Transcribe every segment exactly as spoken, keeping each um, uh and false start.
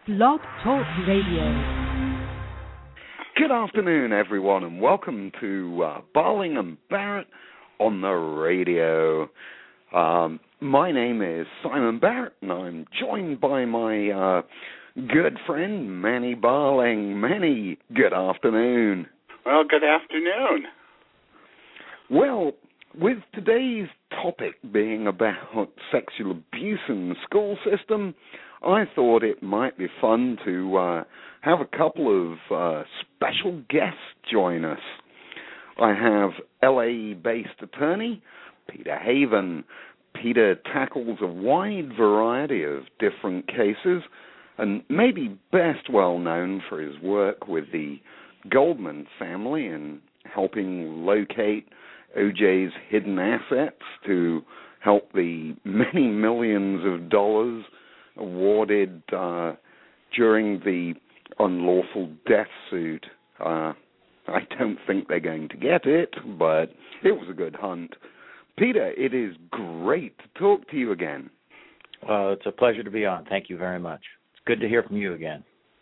Blog Talk Radio. Good afternoon, everyone, and welcome to uh, Barling and Barrett on the radio. Um, my name is Simon Barrett, and I'm joined by my uh, good friend, Manny Barling. Manny, good afternoon. Well, good afternoon. Well, with today's topic being about sexual abuse in the school system, I thought it might be fun to uh, have a couple of uh, special guests join us. I have L A-based attorney Peter Haven. Peter tackles a wide variety of different cases and maybe best well known for his work with the Goldman family in helping locate O J's hidden assets to help the many millions of dollars awarded uh, during the unlawful death suit. Uh, I don't think they're going to get it, but it was a good hunt. Peter, it is great to talk to you again. Well, it's a pleasure to be on. Thank you very much. It's good to hear from you again.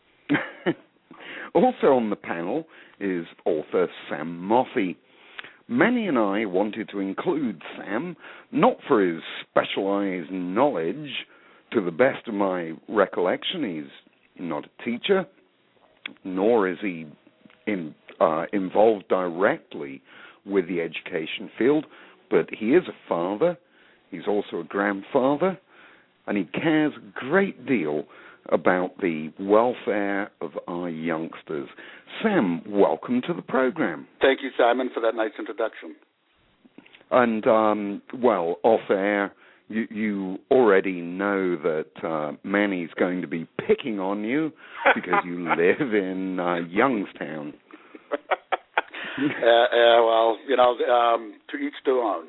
Also on the panel is author Sam Moffey. Manny and I wanted to include Sam, not for his specialized knowledge. To the best of my recollection, he's not a teacher, nor is he in, uh, involved directly with the education field, but he is a father, he's also a grandfather, and he cares a great deal about the welfare of our youngsters. Sam, welcome to the program. Thank you, Simon, for that nice introduction. And, um, well, off-air, you, you already know that uh, Manny's going to be picking on you because you live in uh, Youngstown. uh, uh, well, you know, um, to each their own.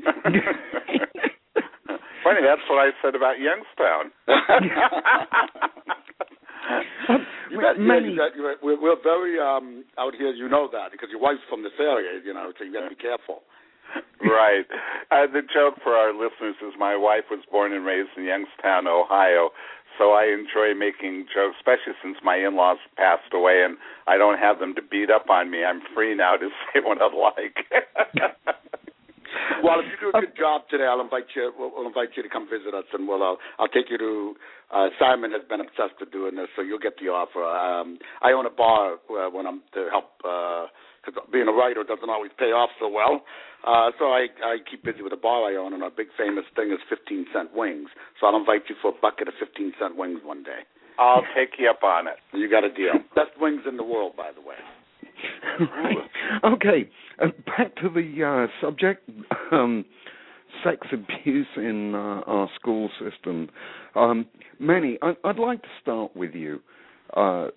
Funny, that's what I said about Youngstown. you bet, Manny, yeah, you bet, we're, we're very um, out here, you know that, because your wife's from this area, you know, so you got to be careful. Right. Uh, the joke for our listeners is my wife was born and raised in Youngstown, Ohio, so I enjoy making jokes, especially since my in-laws passed away and I don't have them to beat up on me. I'm free now to say what I like. Well, if you do a good job today, I'll invite you. We'll, we'll invite you to come visit us, and we'll. Uh, I'll take you to. Uh, Simon has been obsessed with doing this, so you'll get the offer. Um, I own a bar uh, when I'm to help. Because uh, being a writer doesn't always pay off so well, uh, so I, I keep busy with a bar I own, and our big famous thing is fifteen cent wings. So I'll invite you for a bucket of fifteen cent wings one day. I'll take you up on it. You got a deal. Best wings in the world, by the way. Right. Okay, uh, back to the uh, subject, um, sex abuse in uh, our school system. Um, Manny, I- I'd like to start with you. Uh,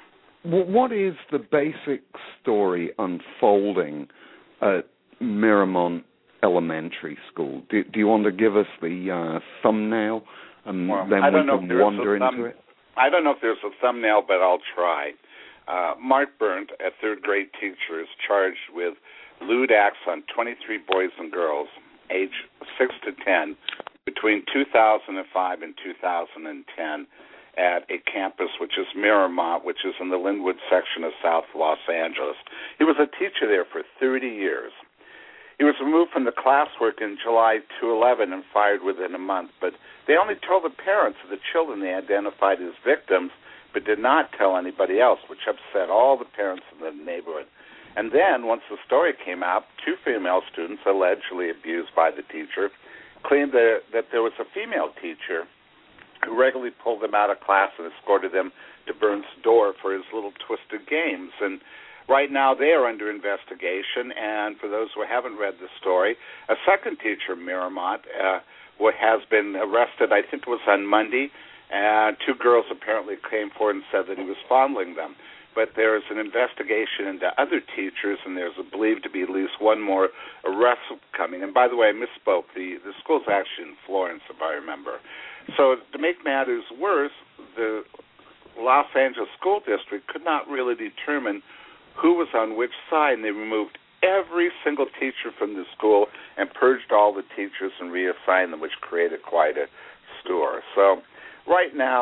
w- what is the basic story unfolding at Miramont Elementary School? Do, do you want to give us the uh, thumbnail, and well, then we can wander thumb- into it? I don't know if there's a thumbnail, but I'll try. Uh, Mark Burnt, a third-grade teacher, is charged with lewd acts on twenty-three boys and girls, aged six to ten, between two thousand five and two thousand ten at a campus which is Miramont, which is in the Linwood section of South Los Angeles. He was a teacher there for thirty years. He was removed from the classwork in July two eleven and fired within a month, but they only told the parents of the children they identified as victims, but did not tell anybody else, which upset all the parents in the neighborhood. And then, once the story came out, two female students, allegedly abused by the teacher, claimed that, that there was a female teacher who regularly pulled them out of class and escorted them to Burns' door for his little twisted games. And right now they are under investigation, and for those who haven't read the story, a second teacher, Miramont, uh, has been arrested, I think it was on Monday, and two girls apparently came forward and said that he was fondling them. But there is an investigation into other teachers, and there's believed to be at least one more arrest coming. And by the way, I misspoke. The, the school's actually in Florence, if I remember. So to make matters worse, the Los Angeles School District could not really determine who was on which side, and they removed every single teacher from the school and purged all the teachers and reassigned them, which created quite a stir. So right now,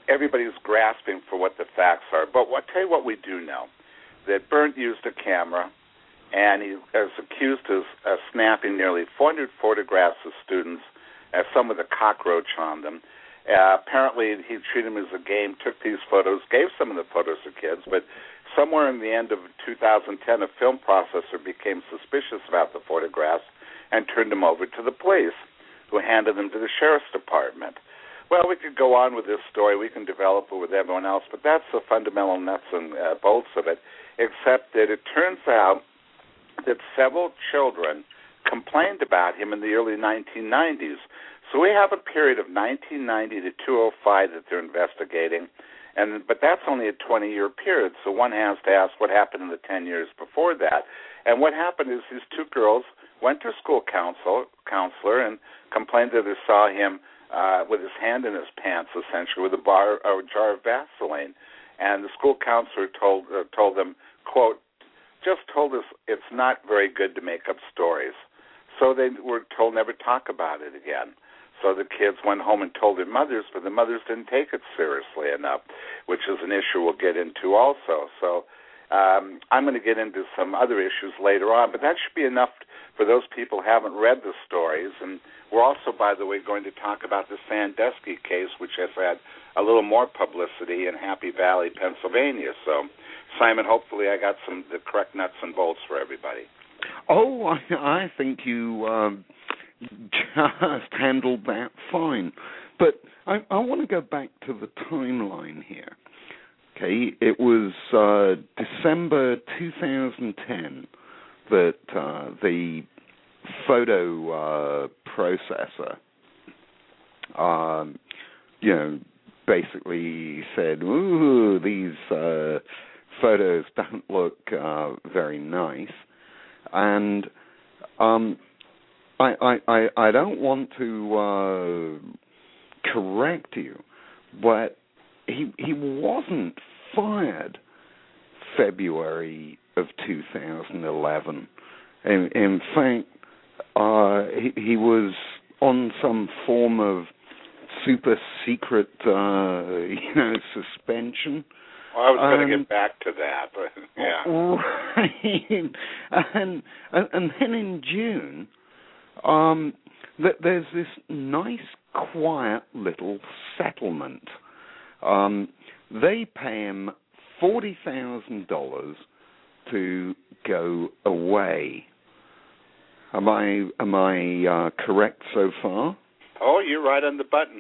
everybody's grasping for what the facts are. But what, tell you what we do know, that Bernd used a camera, and he is accused of uh, snapping nearly four hundred photographs of students, uh, some with a cockroach on them. Uh, apparently, he treated them as a game, took these photos, gave some of the photos to kids, but somewhere in the end of two thousand ten, a film processor became suspicious about the photographs and turned them over to the police, who handed them to the sheriff's department. Well, we could go on with this story. We can develop it with everyone else, but that's the fundamental nuts and uh, bolts of it, except that it turns out that several children complained about him in the early nineteen nineties. So we have a period of nineteen ninety to two thousand five that they're investigating, and but that's only a twenty-year period, so one has to ask what happened in the ten years before that. And what happened is these two girls went to school counsel, counselor and complained that they saw him uh, with his hand in his pants, essentially, with a, bar, a jar of Vaseline. And the school counselor told uh, told them, quote, just told us it's not very good to make up stories. So they were told never talk about it again. So the kids went home and told their mothers, but the mothers didn't take it seriously enough, which is an issue we'll get into also. So um, I'm going to get into some other issues later on, but that should be enough for those people who haven't read the stories. And we're also, by the way, going to talk about the Sandusky case, which has had a little more publicity in Happy Valley, Pennsylvania. So, Simon, hopefully I got some the correct nuts and bolts for everybody. Oh, I, I think you um, just handled that fine. But I, I want to go back to the timeline here. Okay, it was uh, December two thousand ten that uh, the photo uh, processor, um, you know, basically said, "Ooh, these uh, photos don't look uh, very nice," and um, I, I, I, I don't want to uh, correct you, but he he wasn't fired February of two thousand eleven. In, in fact, uh, he, he was on some form of super secret, uh, you know, suspension. Well, I was going to get back to that, but yeah. Right. And, and and then in June, um, th- there's this nice, quiet little settlement. Um, they pay him forty thousand dollars to go away. Am I am I uh, correct so far? Oh, you're right on the button.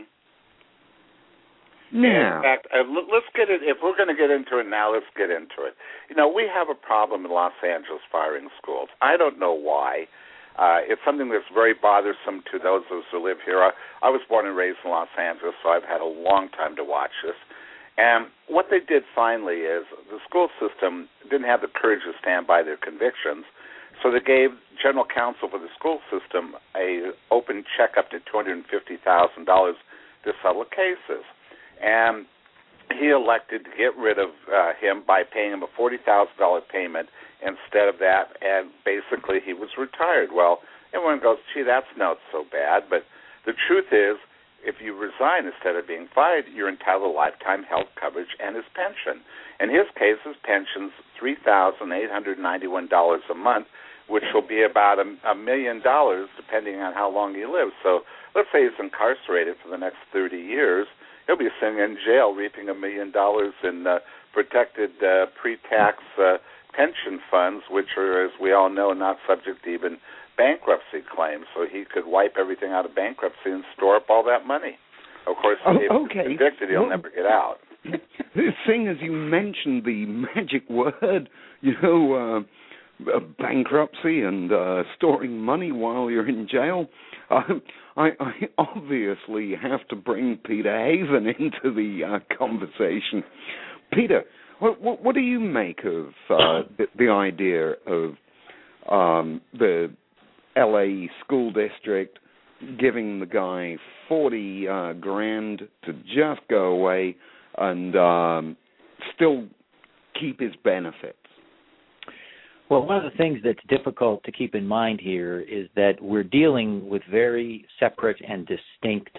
Now, in fact, uh, let's get it. If we're going to get into it now, let's get into it. You know, we have a problem in Los Angeles firing schools. I don't know why. Uh, it's something that's very bothersome to those of us who live here. I, I was born and raised in Los Angeles, so I've had a long time to watch this. And what they did finally is the school system didn't have the courage to stand by their convictions, so they gave general counsel for the school system a open check up to two hundred fifty thousand dollars to settle cases. And he elected to get rid of uh, him by paying him a forty thousand dollars payment instead of that, and basically he was retired. Well, everyone goes, gee, that's not so bad, but the truth is, if you resign instead of being fired, you're entitled to lifetime health coverage and his pension. In his case, his pension's three thousand eight hundred ninety-one dollars a month, which will be about a, a million dollars depending on how long he lives. So let's say he's incarcerated for the next thirty years. He'll be sitting in jail reaping a million dollars in uh, protected uh, pre-tax uh, pension funds, which are, as we all know, not subject to even bankruptcy claims. So he could wipe everything out of bankruptcy and store up all that money. Of course, oh, if okay. he's convicted, he'll well, never get out. Seeing as you mentioned the magic word, you know, uh, bankruptcy and uh, storing money while you're in jail, uh, I, I obviously have to bring Peter Haven into the uh, conversation. Peter, what, what, what do you make of uh, the, the idea of um, the L A school district giving the guy forty uh, grand to just go away and um, still keep his benefits? Well, one of the things that's difficult to keep in mind here is that we're dealing with very separate and distinct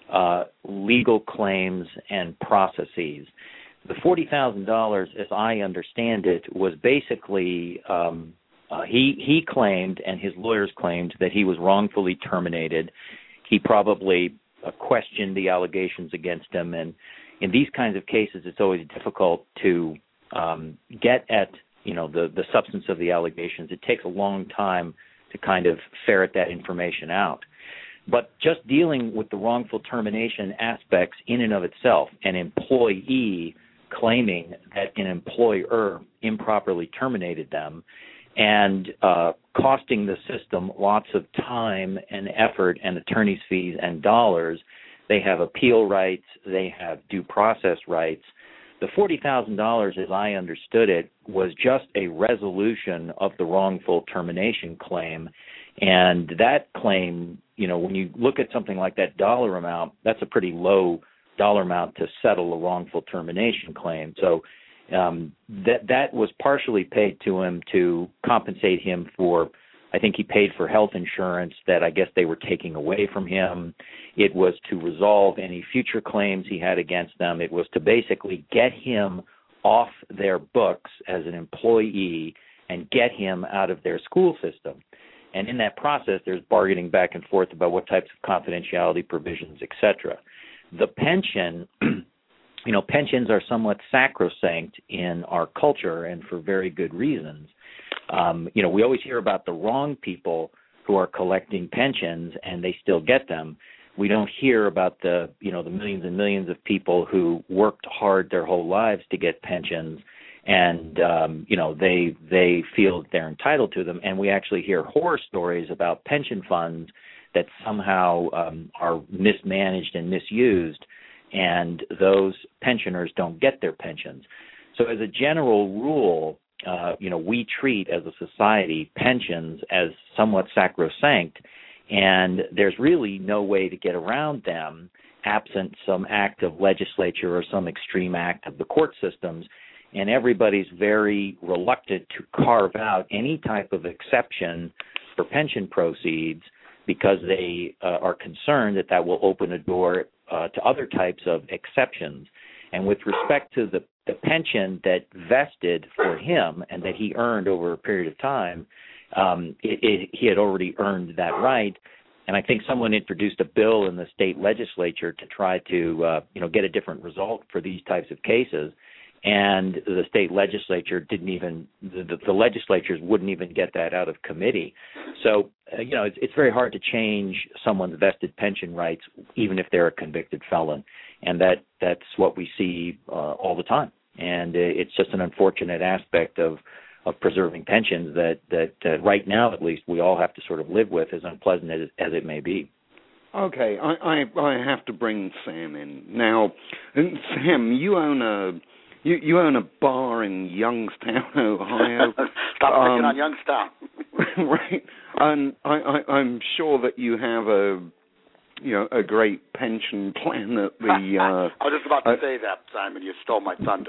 uh, legal claims and processes. The forty thousand dollars, as I understand it, was basically um, uh, he he claimed and his lawyers claimed that he was wrongfully terminated. He probably uh, questioned the allegations against him, and in these kinds of cases, it's always difficult to um, get at you know the the substance of the allegations. It takes a long time to kind of ferret that information out. But just dealing with the wrongful termination aspects in and of itself, an employee claiming that an employer improperly terminated them and uh, costing the system lots of time and effort and attorney's fees and dollars. They have appeal rights. They have due process rights. The forty thousand dollars, as I understood it, was just a resolution of the wrongful termination claim. And that claim, you know, when you look at something like that dollar amount, that's a pretty low dollar amount to settle a wrongful termination claim. So um, that that was partially paid to him to compensate him for, I think he paid for health insurance that I guess they were taking away from him. It was to resolve any future claims he had against them. It was to basically get him off their books as an employee and get him out of their school system. And in that process, there's bargaining back and forth about what types of confidentiality provisions, et cetera. The pension, you know, pensions are somewhat sacrosanct in our culture and for very good reasons. Um, you know, we always hear about the wrong people who are collecting pensions and they still get them. We don't hear about the, you know, the millions and millions of people who worked hard their whole lives to get pensions and, um, you know, they they feel they're entitled to them. And we actually hear horror stories about pension funds that somehow um, are mismanaged and misused, and those pensioners don't get their pensions. So as a general rule, uh, you know, we treat as a society pensions as somewhat sacrosanct, and there's really no way to get around them absent some act of legislature or some extreme act of the court systems. And everybody's very reluctant to carve out any type of exception for pension proceeds because they uh, are concerned that that will open a door uh, to other types of exceptions. And with respect to the, the pension that vested for him and that he earned over a period of time, um, it, it, he had already earned that right. And I think someone introduced a bill in the state legislature to try to, uh, you know, get a different result for these types of cases. And the state legislature didn't even, the, the legislatures wouldn't even get that out of committee. So, uh, you know, it's, it's very hard to change someone's vested pension rights, even if they're a convicted felon. And that, that's what we see uh, all the time. And uh, it's just an unfortunate aspect of, of preserving pensions that, that uh, right now, at least, we all have to sort of live with, as unpleasant as, as it may be. Okay, I, I, I have to bring Sam in. Now, Sam, you own a... You you own a bar in Youngstown, Ohio. Stop um, picking on Youngstown. Right. And I, I, I'm sure that you have a, you know, a great pension plan that the... Uh, I was just about to uh, say that, Simon. You stole my thunder.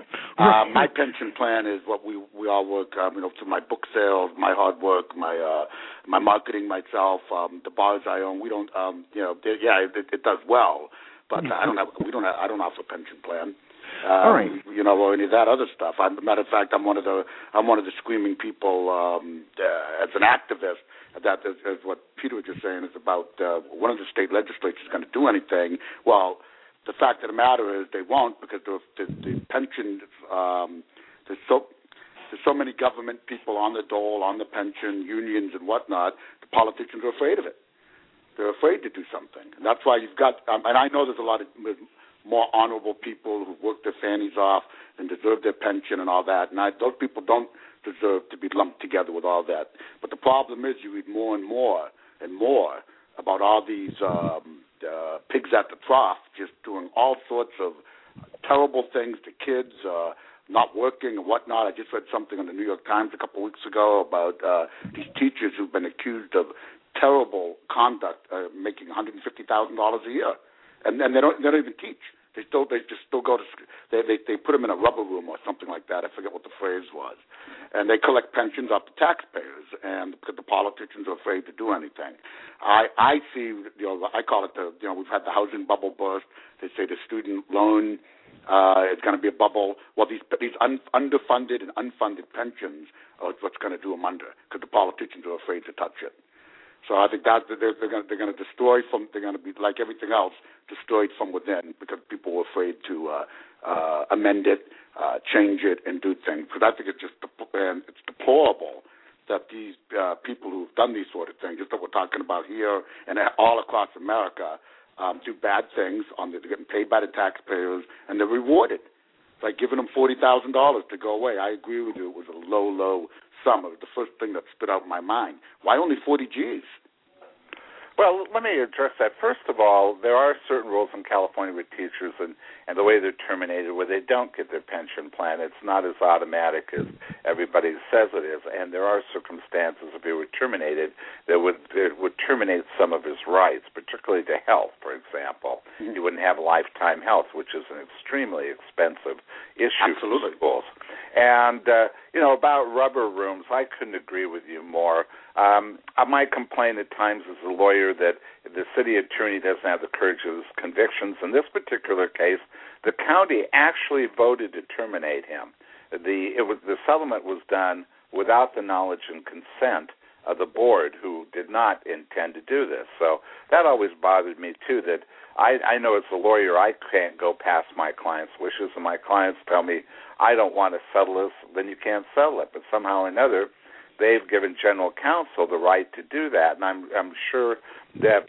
uh, my pension plan is what we we all work, um, you know, through my book sales, my hard work, my uh, my marketing myself, um, the bars I own. We don't, um, you know, yeah, it, it does well, but I don't have, we don't have, I don't offer a pension plan. Um, All right. You know, or any of that other stuff. I'm, matter of fact, I'm one of the I'm one of the screaming people um, uh, as an activist. That is, is what Peter was just saying is about uh, one of the state legislatures going to do anything. Well, the fact of the matter is they won't because the, the, the pension um, there's so there's so many government people on the dole, on the pension unions and whatnot. The politicians are afraid of it. They're afraid to do something, and that's why you've got. Um, and I know there's a lot of more honorable people who work their fannies off and deserve their pension and all that. And I, those people don't deserve to be lumped together with all that. But the problem is you read more and more and more about all these um, uh, pigs at the trough just doing all sorts of terrible things to kids, uh, not working and whatnot. I just read something in the New York Times a couple of weeks ago about uh, these teachers who've been accused of terrible conduct, uh, making one hundred fifty thousand dollars a year. And, and they don't they don't even teach. They still they just still go to they they they put them in a rubber room or something like that. I forget what the phrase was, and they collect pensions off the taxpayers, and because the politicians are afraid to do anything. I I see you know I call it the you know we've had the housing bubble burst. They say the student loan uh, is going to be a bubble. Well, these these un, underfunded and unfunded pensions are what's going to do them under because the politicians are afraid to touch it. So I think that they're, they're going they're going to destroy from they're going to be like everything else destroyed from within because people were afraid to uh, uh, amend it, uh, change it, and do things. Because I think it's just and it's deplorable that these uh, people who've done these sort of things, just that we're talking about here and all across America, um, do bad things. On the, they're getting paid by the taxpayers and they're rewarded. It's like giving them forty thousand dollars to go away. I agree with you. It was a low, low sum. It was the first thing that stood out in my mind. Why only forty G's? Well, let me address that. First of all, there are certain rules in California with teachers and, and the way they're terminated where they don't get their pension plan. It's not as automatic as everybody says it is. And there are circumstances if he were terminated that would, that would terminate some of his rights, particularly to health, for example. Mm-hmm. He wouldn't have lifetime health, which is an extremely expensive issue Absolutely. for schools. And, uh, you know, about rubber rooms, I couldn't agree with you more. Um, my complaint at times as a lawyer that the city attorney doesn't have the courage of his convictions. In this particular case, the county actually voted to terminate him. The, it was, the settlement was done without the knowledge and consent of the board, who did not intend to do this. So that always bothered me, too, that I, I know as a lawyer I can't go past my client's wishes, and my clients tell me, I don't want to settle this, then you can't settle it. But somehow or another, they've given general counsel the right to do that, and I'm, I'm sure that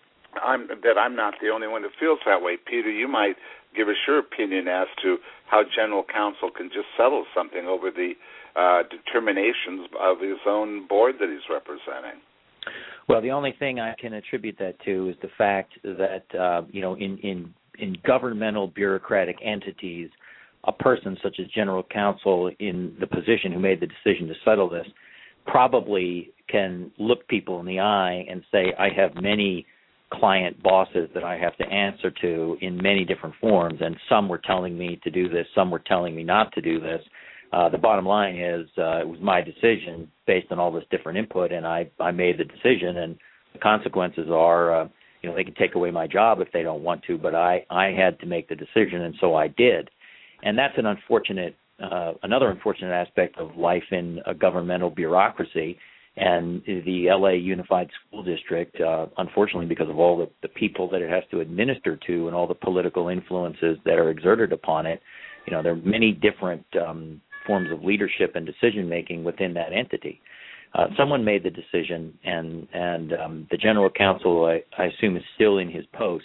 I'm that I'm not the only one who feels that way. Peter, you might give us your opinion as to how general counsel can just settle something over the uh, determinations of his own board that he's representing. Well, the only thing I can attribute that to is the fact that, uh, you know, in, in, in governmental bureaucratic entities, a person such as general counsel in the position who made the decision to settle this probably can look people in the eye and say, I have many client bosses that I have to answer to in many different forms, and some were telling me to do this, some were telling me not to do this. Uh, the bottom line is uh, it was my decision based on all this different input, and I, I made the decision, and the consequences are, uh, you know, they can take away my job if they don't want to, but I, I had to make the decision, and so I did. And that's an unfortunate, uh, another unfortunate aspect of life in a governmental bureaucracy. And the L A Unified School District, uh, unfortunately, because of all the, the people that it has to administer to and all the political influences that are exerted upon it, you know, there are many different um, forms of leadership and decision-making within that entity. Uh, someone made the decision, and, and um, the general counsel, I, I assume, is still in his post,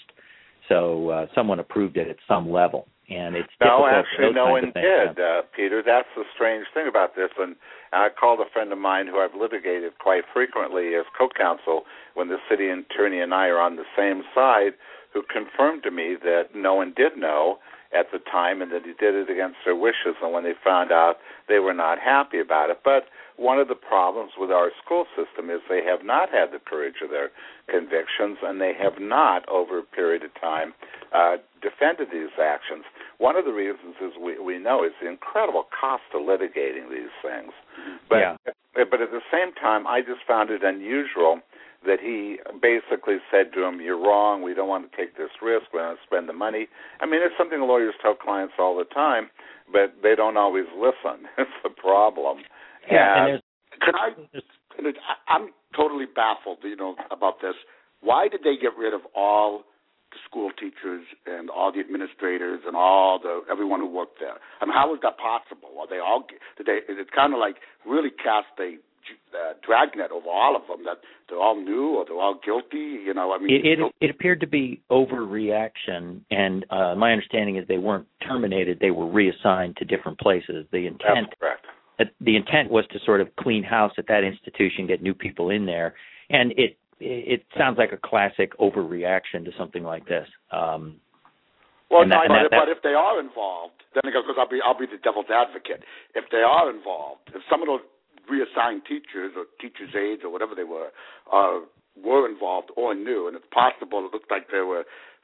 so uh, someone approved it at some level. And it's no, actually, no one did, uh, Peter. That's the strange thing about this. And I called a friend of mine who I've litigated quite frequently as co-counsel when the city attorney and I are on the same side, who confirmed to me that no one did know at the time and that he did it against their wishes. And when they found out, they were not happy about it. But one of the problems with our school system is they have not had the courage of their convictions, and they have not, over a period of time, uh, defended these actions. One of the reasons is we, we know is the incredible cost of litigating these things. But, yeah. but at the same time, I just found it unusual that he basically said to him, you're wrong, we don't want to take this risk, we don't spend the money. I mean, it's something lawyers tell clients all the time, but they don't always listen. It's the problem. Yeah, and can I, can I, I'm totally baffled, you know, about this. Why did they get rid of all the school teachers and all the administrators and all the everyone who worked there? I mean, how was that possible? Are they all? Did they? It kind of like really cast a uh, dragnet over all of them, that they're all new or they're all guilty. You know, I mean, it it, it appeared to be overreaction, and uh, my understanding is they weren't terminated; they were reassigned to different places. The intent. That's correct. The intent was to sort of clean house at that institution, get new people in there, and it it sounds like a classic overreaction to something like this. Um, well, no, that, but, that, but if they are involved, then because I'll be I'll be the devil's advocate. If they are involved, if some of those reassigned teachers or teachers' aides or whatever they were uh, were involved or knew, and it's possible it looked like there were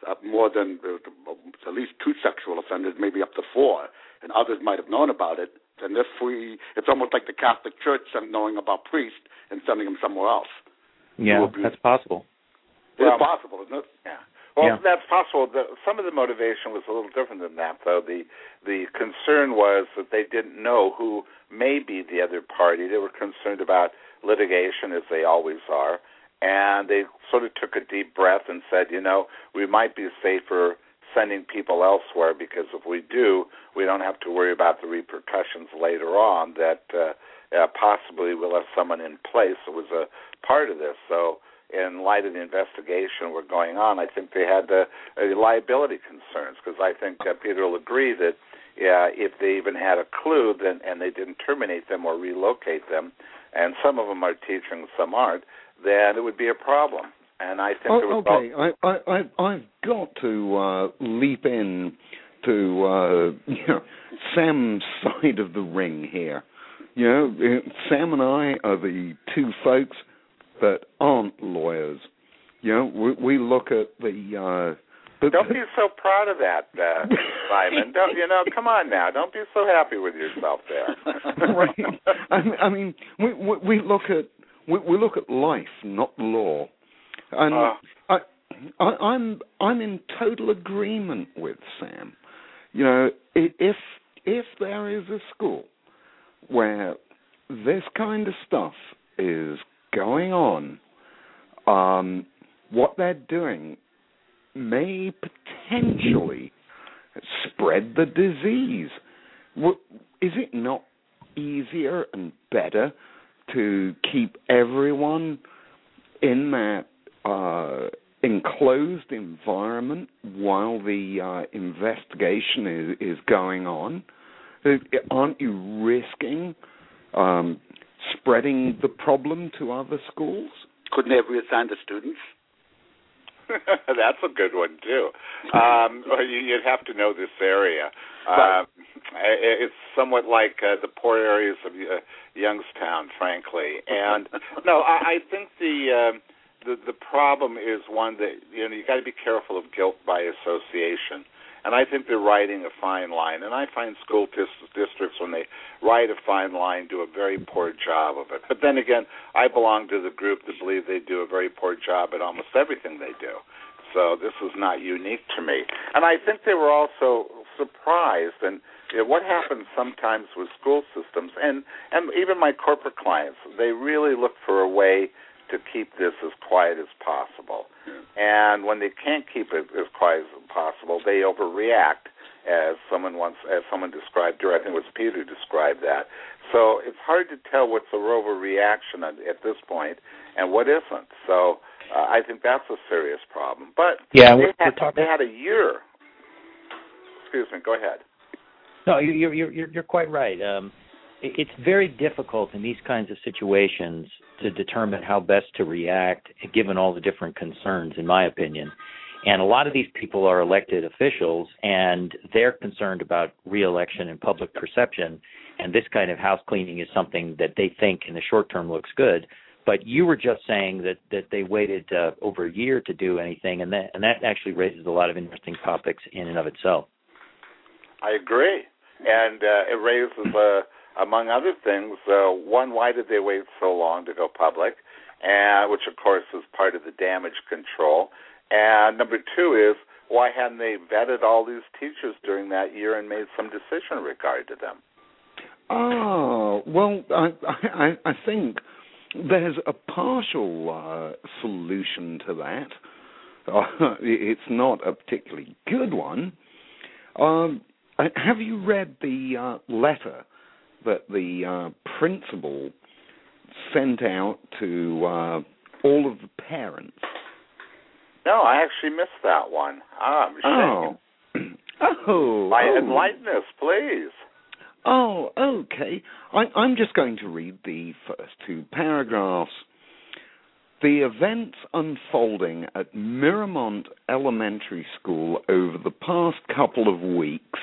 uh, more than uh, at least two sexual offenders, maybe up to four, and others might have known about it. And if we, it's almost like the Catholic Church knowing about priests and sending them somewhere else. Yeah, that's possible. It's well, possible, isn't it? Yeah. Well, yeah. that's possible. The, some of the motivation was a little different than that, though. The the concern was that they didn't know who may be the other party. They were concerned about litigation, as they always are, and they sort of took a deep breath and said, you know, we might be safer sending people elsewhere, because if we do, we don't have to worry about the repercussions later on that uh, uh, possibly we'll have someone in place that was a part of this. So in light of the investigation we're going on, I think they had uh, uh, liability concerns, because I think uh, Peter will agree that yeah, if they even had a clue then, and they didn't terminate them or relocate them, and some of them are teaching, some aren't, then it would be a problem. And I think oh, there was okay, I, I, I, I've got to uh, leap in to uh, you know, Sam's side of the ring here. You know, Sam and I are the two folks that aren't lawyers. You know, we, we look at the, uh, the... Don't be so proud of that, uh, Simon. Don't, you know, come on now. Don't be so happy with yourself there. Right. I, I mean, we, we, we look at we, we look at life, not law. And uh, I, I, I'm I'm in total agreement with Sam. You know, if if there is a school where this kind of stuff is going on, um, what they're doing may potentially spread the disease. Is it not easier and better to keep everyone in that uh, enclosed environment while the uh, investigation is, is going on? Aren't you risking um, spreading the problem to other schools? Couldn't they have reassigned the students? That's a good one, too. Um, you'd have to know this area. Right. Um, it's somewhat like uh, the poor areas of uh, Youngstown, frankly. And, no, I, I think the, uh, the the problem is one that, you know, you got to be careful of guilt by association. And I think they're riding a fine line. And I find school dis- districts, when they ride a fine line, do a very poor job of it. But then again, I belong to the group that believe they do a very poor job at almost everything they do. So this is not unique to me. And I think they were also surprised. And you know, what happens sometimes with school systems, and, and even my corporate clients, they really look for a way to keep this as quiet as possible. And when they can't keep it as quiet as possible, they overreact, as someone once, as someone described, or I think it was Peter who described that. So it's hard to tell what's a overreaction at, at this point and what isn't. So uh, I think that's a serious problem. But yeah, they, we're, had, we're talking... they had a year. Excuse me, go ahead. No, you're you're you're, you're quite right. Um, It's very difficult in these kinds of situations to determine how best to react, given all the different concerns, in my opinion. And a lot of these people are elected officials, and they're concerned about re-election and public perception, and this kind of house cleaning is something that they think in the short term looks good. But you were just saying that, that they waited uh, over a year to do anything, and that, and that actually raises a lot of interesting topics in and of itself. I agree. And uh, it raises a... Among other things, uh, one, why did they wait so long to go public, and which, of course, is part of the damage control. And number two is, why hadn't they vetted all these teachers during that year and made some decision in regard to them? Oh, well, I, I, I think there's a partial uh, solution to that. Uh, it's not a particularly good one. Um, have you read the uh, letter that the uh, principal sent out to uh, all of the parents? No, I actually missed that one. Ah, I'm ashamed. Oh, oh, My oh. enlighten us, please. Oh, okay. I, I'm just going to read the first two paragraphs. The events unfolding at Miramont Elementary School over the past couple of weeks,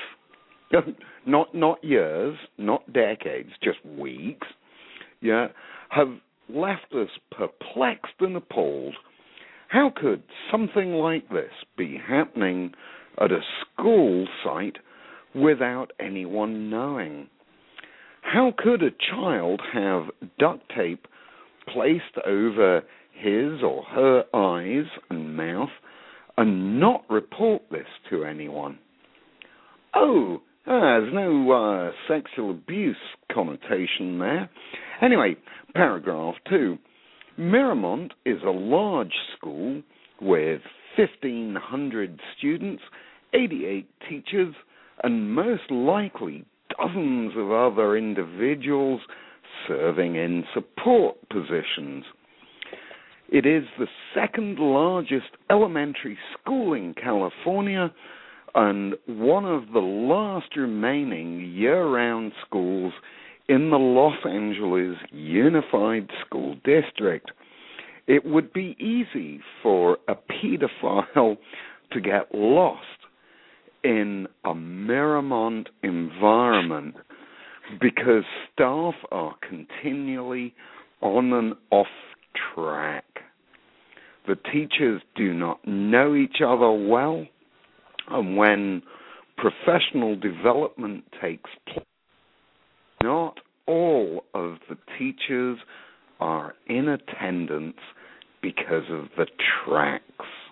not not years, not decades, just weeks, yeah, have left us perplexed and appalled How could something like this be happening at a school site without anyone knowing? How could a child have duct tape placed over his or her eyes and mouth and not report this to anyone? Oh, there's no uh, sexual abuse connotation there. Anyway, paragraph two. Miramont is a large school with fifteen hundred students, eighty-eight teachers, and most likely dozens of other individuals serving in support positions. It is the second largest elementary school in California and one of the last remaining year-round schools in the Los Angeles Unified School District. It would be easy for a pedophile to get lost in a Miramont environment because staff are continually on and off track. The teachers do not know each other well, and when professional development takes place, not all of the teachers are in attendance because of the tracks.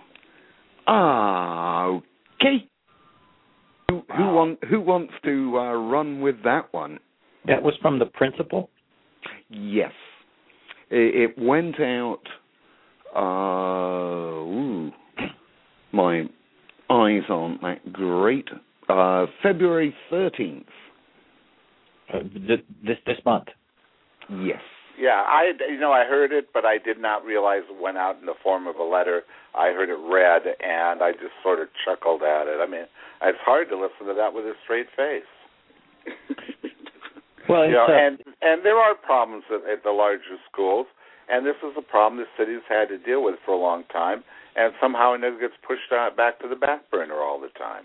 Ah, okay. Who, who, Wow. want, who wants to uh, run with that one? That was from the principal? Yes. It, it went out, uh, ooh, my eyes aren't that great, uh, February thirteenth. Uh, th- this this month. Yes. Yeah, I you know I heard it, but I did not realize it went out in the form of a letter. I heard it read, and I just sort of chuckled at it. I mean, it's hard to listen to that with a straight face. Well, you know, uh, and and there are problems at, at the larger schools, and this is a problem the city's had to deal with for a long time, and somehow it never gets pushed out back to the back burner all the time.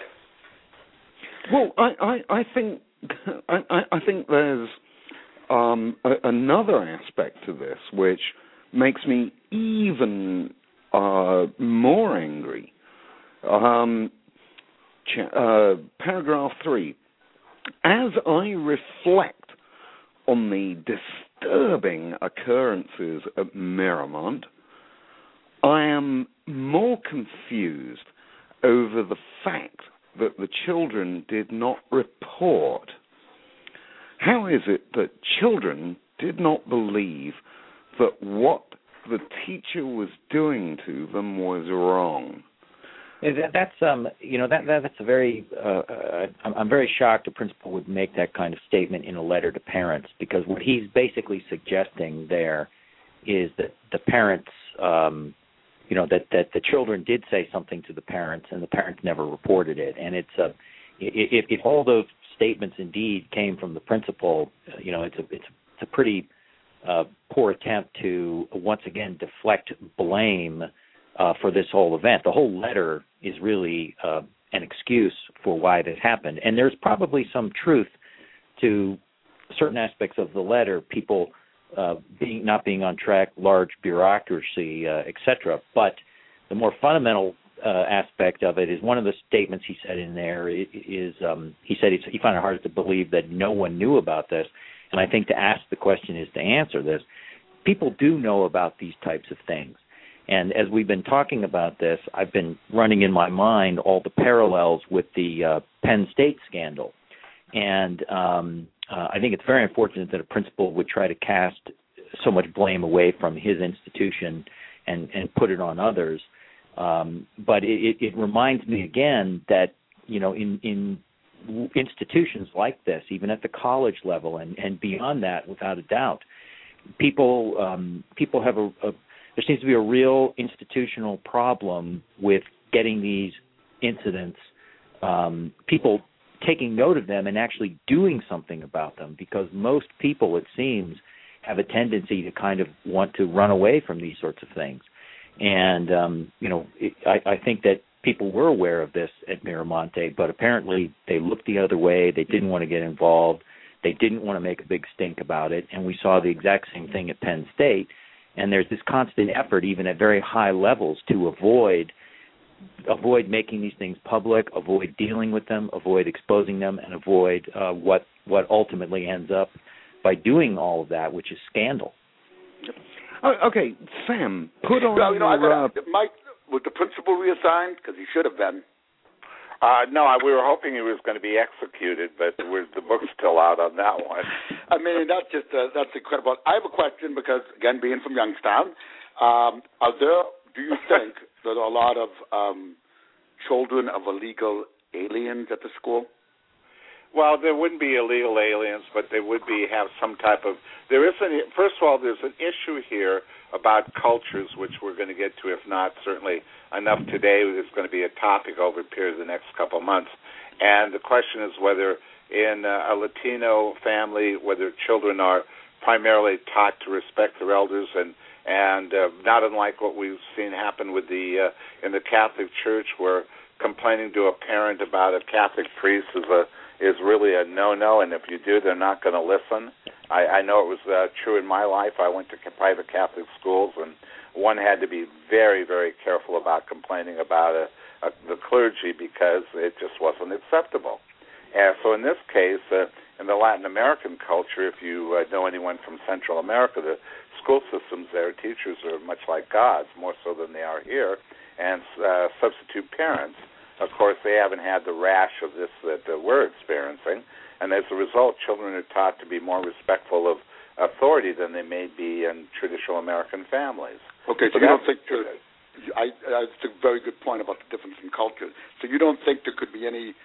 Well, I, I, I think I, I think there's um, a, another aspect to this which makes me even uh, more angry. Um, cha- uh, paragraph three. As I reflect on the disturbing occurrences at Miramont, I am more confused over the fact that the children did not report. How is it that children did not believe that what the teacher was doing to them was wrong? That, that's um, you know, that, that that's a very. Uh, uh, I'm, I'm very shocked a principal would make that kind of statement in a letter to parents, because what he's basically suggesting there is that the parents, um, you know, that, that the children did say something to the parents and the parents never reported it. And it's a, if, if all those statements indeed came from the principal, you know, it's a it's it's a pretty uh, poor attempt to once again deflect blame Uh, for this whole event. The whole letter is really uh, an excuse for why this happened. And there's probably some truth to certain aspects of the letter, people uh, being not being on track, large bureaucracy, uh, et cetera. But the more fundamental uh, aspect of it is one of the statements he said in there is um, he said he found it hard to believe that no one knew about this. And I think to ask the question is to answer this. People do know about these types of things. And as we've been talking about this, I've been running in my mind all the parallels with the uh, Penn State scandal. And um, uh, I think it's very unfortunate that a principal would try to cast so much blame away from his institution and, and put it on others. Um, but it, it reminds me again that, you know, in, in institutions like this, even at the college level and, and beyond that, without a doubt, people um, people have a, a there seems to be a real institutional problem with getting these incidents, um, people taking note of them and actually doing something about them, because most people, it seems, have a tendency to kind of want to run away from these sorts of things. And, um, you know, it, I, I think that people were aware of this at Miramonte, but apparently they looked the other way. They didn't want to get involved. They didn't want to make a big stink about it. And we saw the exact same thing at Penn State. And there's this constant effort, even at very high levels, to avoid avoid making these things public, avoid dealing with them, avoid exposing them, and avoid uh, what what ultimately ends up by doing all of that, which is scandal. Oh, okay, Sam, put on well, you know, your... I, Uh, Mike, was the principal reassigned? Because he should have been. Uh, no, I, we were hoping he was going to be executed, but we're, the book's still out on that one. I mean, that's just uh, that's incredible. I have a question because, again, being from Youngstown, um, are there? Do you think there are a lot of um, children of illegal aliens at the school? Well, there wouldn't be illegal aliens, but they would be have some type of. There is an. First of all, there's an issue here about cultures, which we're going to get to, if not certainly enough today. There's going to be a topic over a period of the next couple of months, and the question is whether in a Latino family, whether children are primarily taught to respect their elders, and and uh, not unlike what we've seen happen with the uh, in the Catholic Church, where complaining to a parent about a Catholic priest is a is really a no-no, and if you do, they're not going to listen. I, I know it was uh, true in my life. I went to private Catholic schools, and one had to be very, very careful about complaining about a, a, the clergy because it just wasn't acceptable. And so in this case, uh, in the Latin American culture, if you uh, know anyone from Central America, the school systems there, teachers are much like gods, more so than they are here, and uh, substitute parents. Of course, they haven't had the rash of this that uh, we're experiencing, and as a result, children are taught to be more respectful of authority than they may be in traditional American families. Okay, so, so you don't think there, I, I, that's a very good point about the difference in culture. So you don't think there could be any,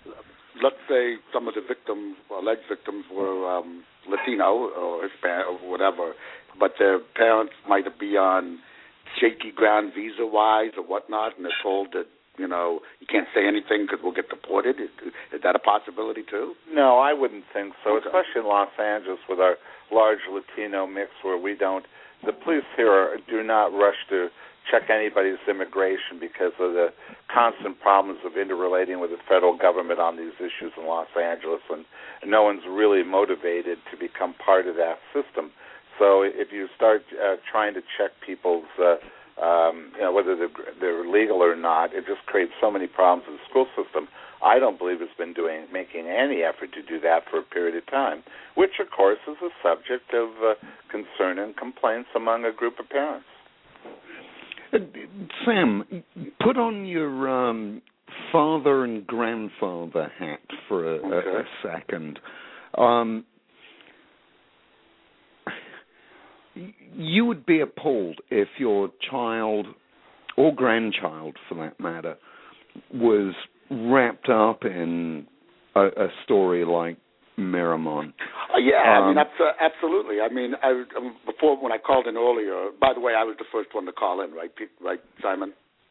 let's say some of the victims, alleged victims were um, Latino or Hispanic or whatever, but their parents might be on shaky ground visa-wise or whatnot, and they're told that, you know, you can't say anything because we'll get deported. Is, is that a possibility too? No, I wouldn't think so, okay. Especially in Los Angeles with our large Latino mix where we don't, the police here are, do not rush to check anybody's immigration because of the constant problems of interrelating with the federal government on these issues in Los Angeles, and no one's really motivated to become part of that system. So if you start uh, trying to check people's uh, Um, you know, whether they're, they're legal or not, it just creates so many problems in the school system. I don't believe it's been doing making any effort to do that for a period of time, which, of course, is a subject of uh, concern and complaints among a group of parents. Uh, Sam, put on your um, father and grandfather hat for a, okay. a, a second. Um, You would be appalled if your child, or grandchild for that matter, was wrapped up in a, a story like Miramon. Uh, yeah, um, I mean, that's, uh, absolutely. I mean, I, um, before when I called in earlier, by the way, I was the first one to call in, right, Pete, right, Simon?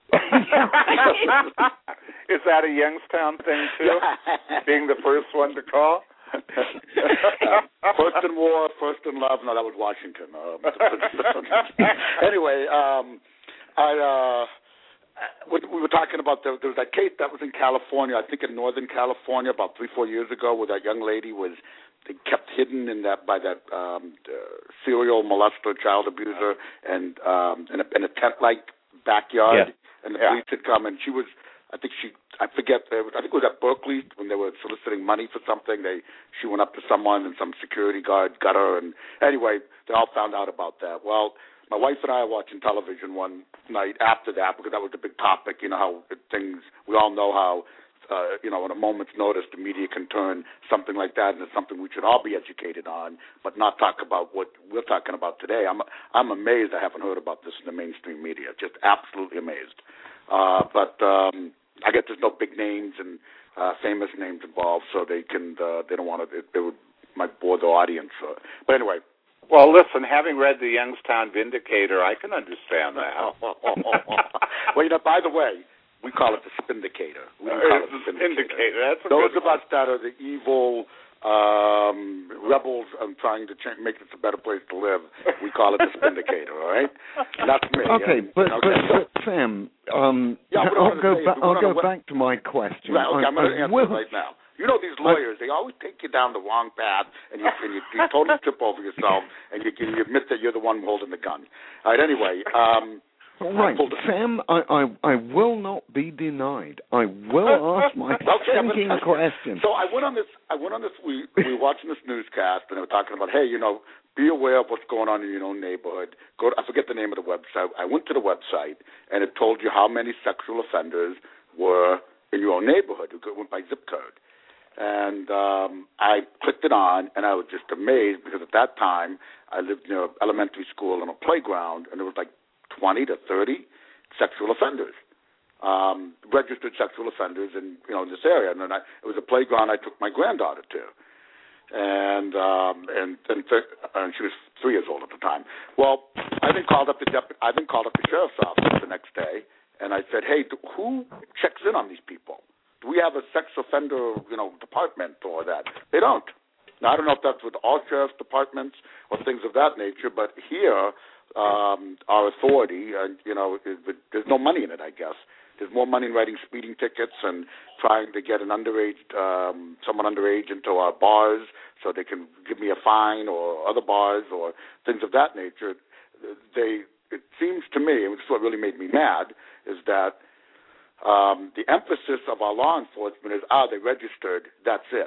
Is that a Youngstown thing, too? Being the first one to call? uh, first in war, first in love. No, that was Washington. Um, anyway, um, I uh, we, we were talking about the, there was that case that was in California, I think in Northern California, about three, four years ago, where that young lady was they kept hidden in that by that um, uh, serial molester, child abuser, and um, in a, in a tent-like backyard, yeah. and the yeah. police had come, and she was. I think she, I forget, I think it was at Berkeley when they were soliciting money for something. They, she went up to someone and some security guard got her. And anyway, they all found out about that. Well, my wife and I were watching television one night after that because that was the big topic. You know how things, we all know how, uh, you know, on a moment's notice, the media can turn something like that into something we should all be educated on, but not talk about what we're talking about today. I'm, I'm amazed I haven't heard about this in the mainstream media. Just absolutely amazed. Uh, but, um, I guess there's no big names and uh, famous names involved, so they can uh, they don't want to. They, they would might bore the audience. Uh, but anyway. Well, listen. Having read the Youngstown Vindicator, I can understand that. Well, you know, by the way, we call it the Spindicator. We don't call it the Vindicator. Vindicator. That's a Those good of us that are the evil um, rebels and trying to change, make this a better place to live, we call it the Spindicator. All right, and that's me. Okay, yeah? but, okay. but, but Sam, um, yeah, I'll go. say, Ba- I'll go to, back to my question. Right, okay, I, I'm going to I answer will, right now. You know, these lawyers, they always take you down the wrong path, and you, and you, you totally trip over yourself, and you, you admit that you're the one holding the gun. All right, anyway. Um, Right, Sam, I, I, I will not be denied. I will ask my okay, thinking question. So I went on this, I went on this, we, we were watching this newscast, and they were talking about, hey, you know, be aware of what's going on in your own neighborhood. Go to, I forget the name of the website. I went to the website, and it told you how many sexual offenders were in your own neighborhood. It went by zip code. And um, I clicked it on, and I was just amazed, because at that time, I lived near an elementary school and a playground, and there was like twenty to thirty sexual offenders, um, registered sexual offenders in, you know, in this area. And then I, it was a playground I took my granddaughter to. And um, and and, th- and she was three years old at the time. Well, I then called up the dep- I then called up the sheriff's office the next day, and I said, hey, do, who checks in on these people? Do we have a sex offender, you know, department or that? They don't. Now, I don't know if that's with all sheriff's departments or things of that nature, but here, um, our authority, uh, you know, is, there's no money in it, I guess. There's more money in writing speeding tickets and trying to get an underage, um, someone underage into our bars so they can give me a fine, or other bars or things of that nature. They, it seems to me, and which is what really made me mad, is that um, the emphasis of our law enforcement is, ah, they registered, that's it.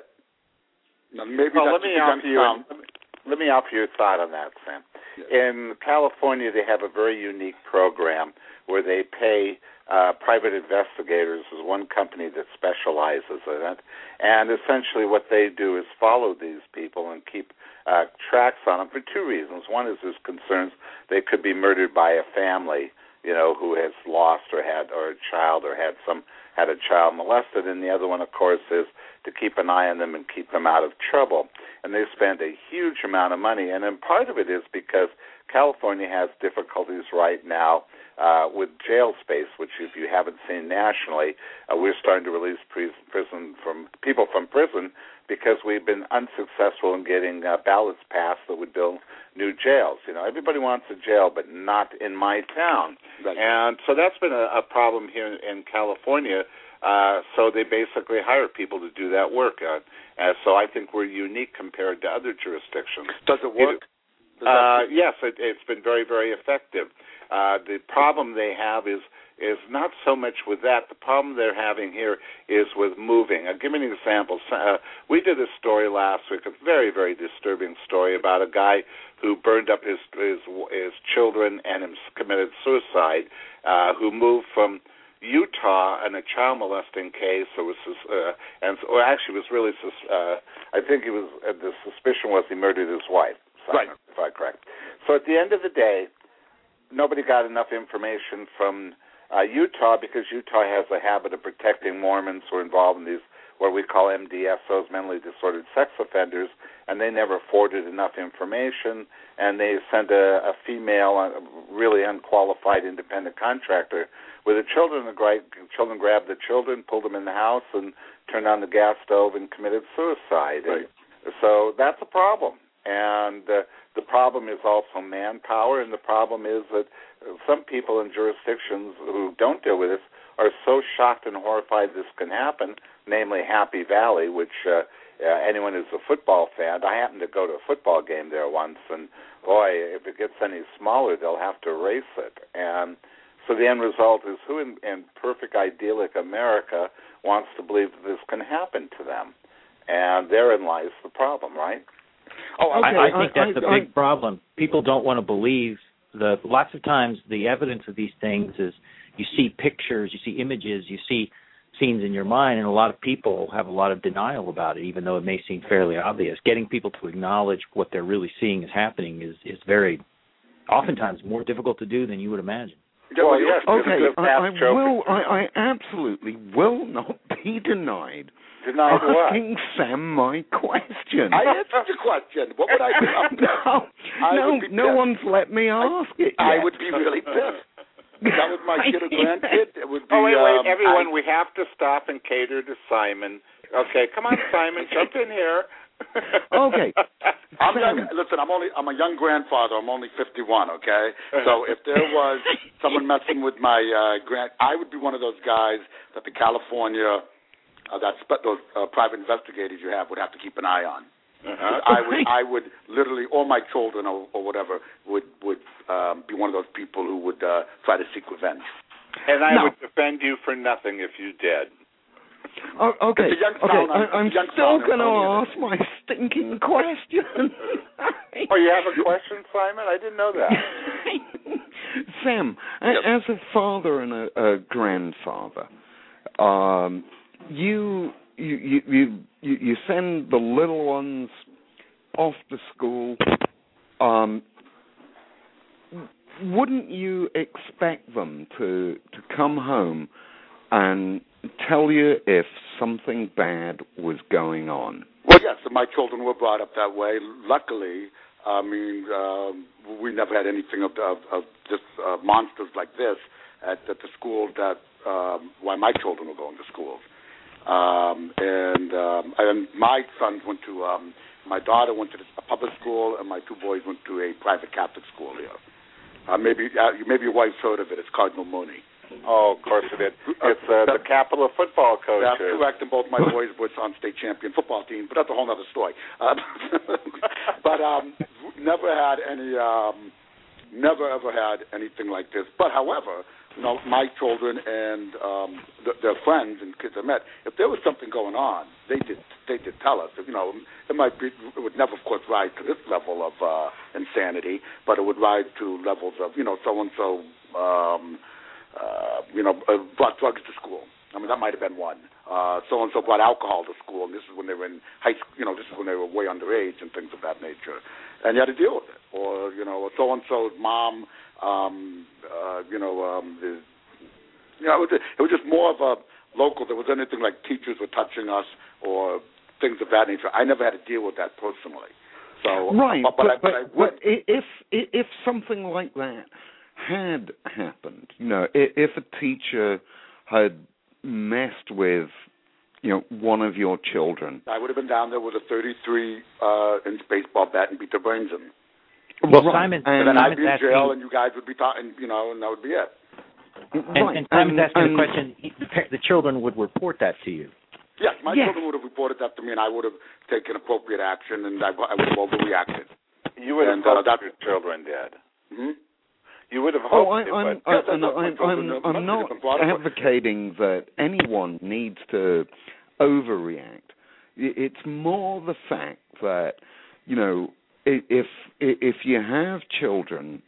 Now, maybe well, that's let me offer you. um, Let me offer you a thought on that, Sam. In California, they have a very unique program where they pay uh, private investigators. There's one company that specializes in it, and essentially what they do is follow these people and keep uh, tracks on them for two reasons. One is there's concerns they could be murdered by a family, you know, who has lost or had or a child or had some had a child molested, and the other one, of course, is to keep an eye on them and keep them out of trouble. And they spend a huge amount of money, and then part of it is because California has difficulties right now uh, with jail space, which if you haven't seen nationally, uh, we're starting to release pre- prison from people from prison because we've been unsuccessful in getting uh, ballots passed that would build new jails. You know, everybody wants a jail, but not in my town. Right. And so that's been a, a problem here in California. Uh, so they basically hire people to do that work. Uh, uh, so I think we're unique compared to other jurisdictions. Does it work? Does uh, yes, it, it's been very, very effective. Uh, the problem they have is is not so much with that. The problem they're having here is with moving. I'll give you an example. Uh, we did a story last week, a very, very disturbing story about a guy who burned up his his, his children and committed suicide, uh, who moved from Utah in a child molesting case. It was, uh, and or actually, it was really. Uh, I think it was. Uh, the suspicion was he murdered his wife. Right. If I'm correct. So at the end of the day, nobody got enough information from uh, Utah because Utah has a habit of protecting Mormons who are involved in these what we call M D S Os, mentally disordered sex offenders, and they never forwarded enough information, and they sent a, a female, a really unqualified independent contractor with the children. The children grabbed the children, pulled them in the house, and turned on the gas stove and committed suicide. Right. And so that's a problem. And uh, the problem is also manpower, and the problem is that some people in jurisdictions who don't deal with this are so shocked and horrified this can happen, namely Happy Valley, which uh, uh, anyone who's a football fan, I happened to go to a football game there once, and boy, if it gets any smaller, they'll have to erase it. And so the end result is who in, in perfect, idyllic America wants to believe that this can happen to them? And therein lies the problem, right? Oh, okay. I, I think that's I, the I, big problem. People don't want to believe the. Lots of times, the evidence of these things is you see pictures, you see images, you see scenes in your mind, and a lot of people have a lot of denial about it, even though it may seem fairly obvious. Getting people to acknowledge what they're really seeing is happening is is very, oftentimes, more difficult to do than you would imagine. Well, yes, okay, I, I will. I, I absolutely will not be denied. Denied what? Asking Sam my question. I answered your question. What would I do? no, I no, be no pissed. one's let me ask I, it. I yet. would be really pissed. If that was my kid or grandkid, it would be. Oh wait, wait, um, everyone, I, we have to stop and cater to Simon. Okay, come on, Simon, jump in here. Okay. I'm Sam. young, listen, I'm only I'm a young grandfather. I'm only fifty-one. Okay, so if there was someone messing with my uh, grand, I would be one of those guys that the California uh, that spe- those uh, private investigators you have would have to keep an eye on. Uh-huh. I would, I would literally, all my children or, or whatever would would um, be one of those people who would uh, try to seek revenge. And I no. would defend you for nothing if you did. Oh, okay, okay. Sound, I, I'm still going to ask my stinking question. Oh, you have a question, Simon? I didn't know that. Sam, yep. as a father and a, a grandfather, um, you, you you you you send the little ones off to school. Um, wouldn't you expect them to to come home and tell you if something bad was going on? Well, yes, my children were brought up that way. Luckily, I mean, um, we never had anything of, of, of just uh, monsters like this at, at the school that um, while my children were going to schools. Um, and, um, and my sons went to, um, my daughter went to a public school, and my two boys went to a private Catholic school here. Uh, maybe, uh, maybe your wife's heard of it. It's Cardinal Mooney. Oh, of course it is. It's uh, the capital of football coaches. That's correct, and both my boys were on state champion football team, but that's a whole other story. Uh, but um, never had any, um, never ever had anything like this. But however, you know, my children and um, th- their friends and kids I met, if there was something going on, they did they did tell us. You know, it might be, it would never, of course, rise to this level of uh, insanity, but it would rise to levels of, you know, so and so. Um, Uh, you know, uh, brought drugs to school. I mean, that might have been one. Uh, so-and-so brought alcohol to school, and this is when they were in high school, you know, this is when they were way underage and things of that nature. And you had to deal with it. Or, you know, so-and-so's mom, um, uh, you know, um, the, you know, it was, it was just more of a local. There was anything like teachers were touching us or things of that nature. I never had to deal with that personally. So, right, but, but, but, I, but, I but if if something like that had happened, you know, if a teacher had messed with, you know, one of your children, I would have been down there with a thirty-three uh, inch baseball bat and beat their brains in. Well, right. Simon, and, and then I'd be in asking, jail, and you guys would be talking, you know, and that would be it. And, right. and Simon's and, asking and, the question: the, the children would report that to you. Yes, my yes. children would have reported that to me, and I would have taken appropriate action, and I, I would have overreacted. You would have and, uh, hoped your children did. Mm-hmm. You would have Oh, hoped I, I'm, it, I, but... I'm, I'm, I'm, I'm not advocating that anyone needs to overreact. It's more the fact that, you know, if if you have children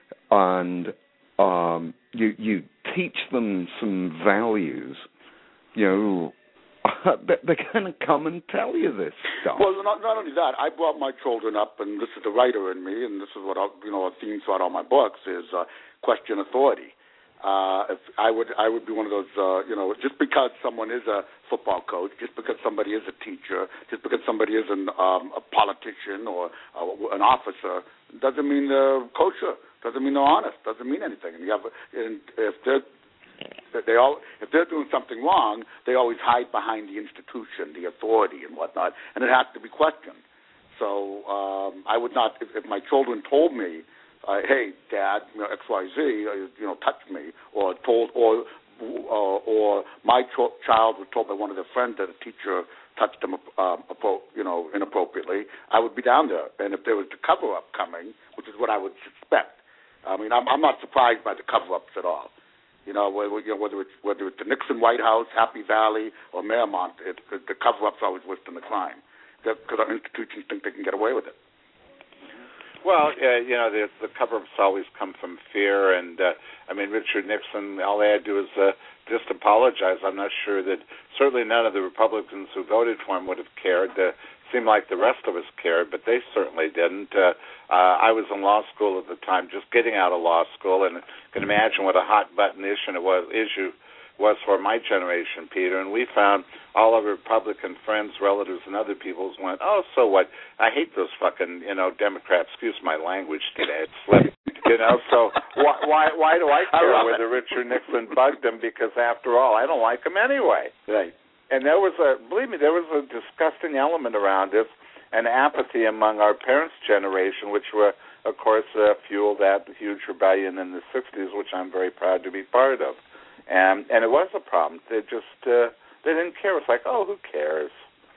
and um, you you teach them some values, you know, they're going to come and tell you this stuff. Well, not, not only that, I brought my children up, and this is the writer in me, and this is what I, you know, a theme throughout all my books is uh, question authority. Uh, if I would, I would be one of those, uh, you know, just because someone is a football coach, just because somebody is a teacher, just because somebody is an, um, a politician or uh, an officer, doesn't mean they're kosher. Doesn't mean they're honest. Doesn't mean anything. And you have, and if they're They all, if they're doing something wrong, they always hide behind the institution, the authority, and whatnot, and it has to be questioned. So um, I would not, if, if my children told me, uh, "Hey, Dad, you know, X Y Z, uh, you know, touched me," or told, or uh, or my ch- child was told by one of their friends that a teacher touched them, um, you know, inappropriately, I would be down there. And if there was the cover-up coming, which is what I would suspect, I mean, I'm, I'm not surprised by the cover-ups at all. You know, whether, you know, whether it's whether it's the Nixon White House, Happy Valley, or Marymount, it, it, the cover-up's always worse than the crime, because our institutions think they can get away with it. Well, uh, you know, the, the cover-ups always come from fear, and uh, I mean, Richard Nixon, all they had to do is uh, just apologize. I'm not sure that certainly none of the Republicans who voted for him would have cared. Uh, seemed like the rest of us cared, but they certainly didn't. Uh, uh, I was in law school at the time, just getting out of law school, and you can imagine what a hot-button issue it was, issue was for my generation, Peter. And we found all of our Republican friends, relatives, and other people's went, oh, so what? I hate those fucking, you know, Democrats. Excuse my language today. It slipped. You know, so why, why why do I care I whether Richard Nixon bugged him? Because after all, I don't like him anyway. Right. And there was a, believe me, there was a disgusting element around this, and apathy among our parents' generation, which were, of course, uh, fueled that huge rebellion in the sixties, which I'm very proud to be part of. And and it was a problem. They just, uh, they didn't care. It's like, oh, who cares?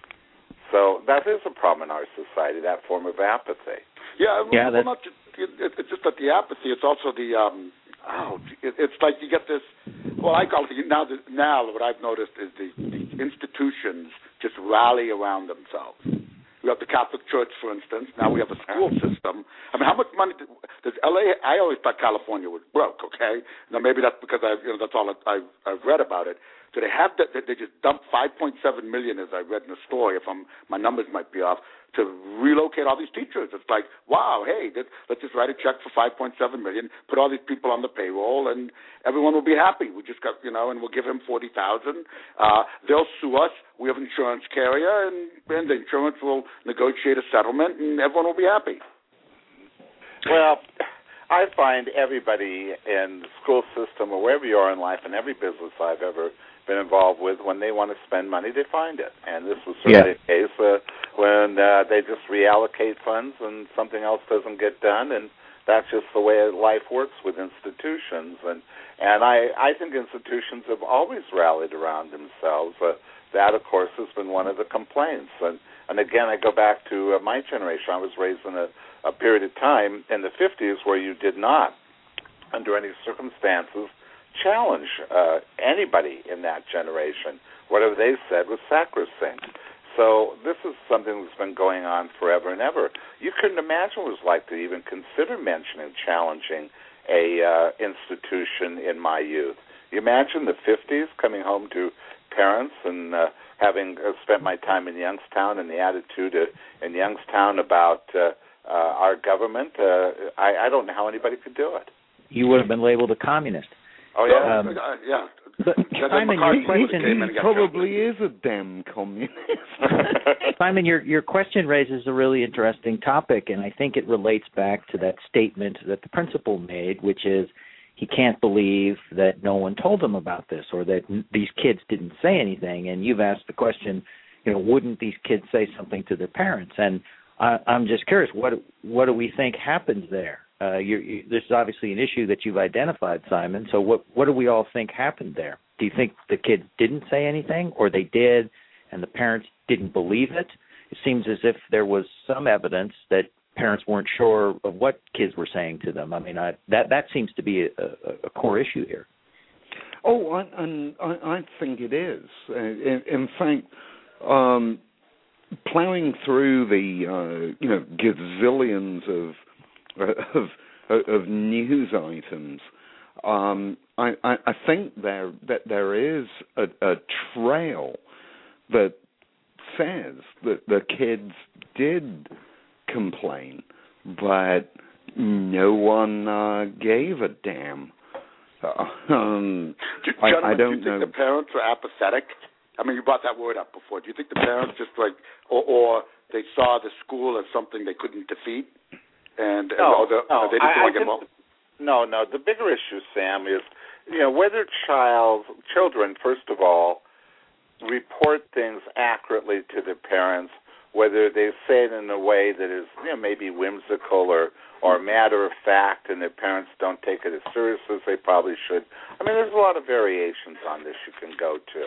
So that is a problem in our society, that form of apathy. Yeah, yeah well, not just, it, it's just that the apathy, it's also the, um, oh, it, it's like you get this, well, I call it, now, now what I've noticed is the, the institutions just rally around themselves. We have the Catholic Church, for instance. Now we have a school system. I mean, how much money did, does L A? I always thought California was broke. Okay, now maybe that's because I, you know, that's all I've, I've read about it. So they have that. They just dumped five point seven million, as I read in the story. If I'm, my numbers might be off, to relocate all these teachers. It's like, wow, hey, let's just write a check for five point seven million, put all these people on the payroll, and everyone will be happy. We just got, you know, and we'll give him forty thousand. Uh, they'll sue us. We have an insurance carrier, and, and the insurance will negotiate a settlement, and everyone will be happy. Well, I find everybody in the school system or wherever you are in life, in every business I've ever been involved with, when they want to spend money, they find it. And this was certainly yeah. a case uh, when uh, they just reallocate funds and something else doesn't get done, and that's just the way life works with institutions. And and I, I think institutions have always rallied around themselves. Uh, that, of course, has been one of the complaints. And, and again, I go back to uh, my generation. I was raised in a, a period of time in the fifties where you did not, under any circumstances, challenge uh, anybody in that generation. Whatever they said was sacrosanct. So this is something that's been going on forever and ever. You couldn't imagine what it was like to even consider mentioning, challenging a uh, institution in my youth. You imagine the fifties, coming home to parents and uh, having uh, spent my time in Youngstown and the attitude uh, in Youngstown about uh, uh, our government. Uh, I, I don't know how anybody could do it. You would have been labeled a communist. Oh, yeah. Um, uh, yeah. But Simon, your question, he probably is a damn communist. Simon, your your question raises a really interesting topic, and I think it relates back to that statement that the principal made, which is he can't believe that no one told him about this or that these kids didn't say anything. And you've asked the question, you know, wouldn't these kids say something to their parents? And I, I'm just curious, what what do we think happens there? Uh, you're, you, this is obviously an issue that you've identified, Simon. So what, what do we all think happened there? Do you think the kids didn't say anything, or they did and the parents didn't believe it? It seems as if there was some evidence that parents weren't sure of what kids were saying to them. I mean, I, that that seems to be a, a, a core issue here. Oh, I, and I, I think it is. In, in fact, um, plowing through the uh, you know gazillions of Of, of news items, um, I, I, I think there that there is a, a trail that says that the kids did complain, but no one uh, gave a damn. Uh, um, Gentlemen, I, I don't do you think know. the parents were apathetic? I mean, you brought that word up before. Do you think the parents just like, or, or they saw the school as something they couldn't defeat? And no, uh, the, no, they didn't I, want I to get involved. No, no. The bigger issue, Sam, is you know whether child children, first of all, report things accurately to their parents, whether they say it in a way that is you know maybe whimsical or or matter of fact, and their parents don't take it as seriously as they probably should. I mean, there's a lot of variations on this you can go to.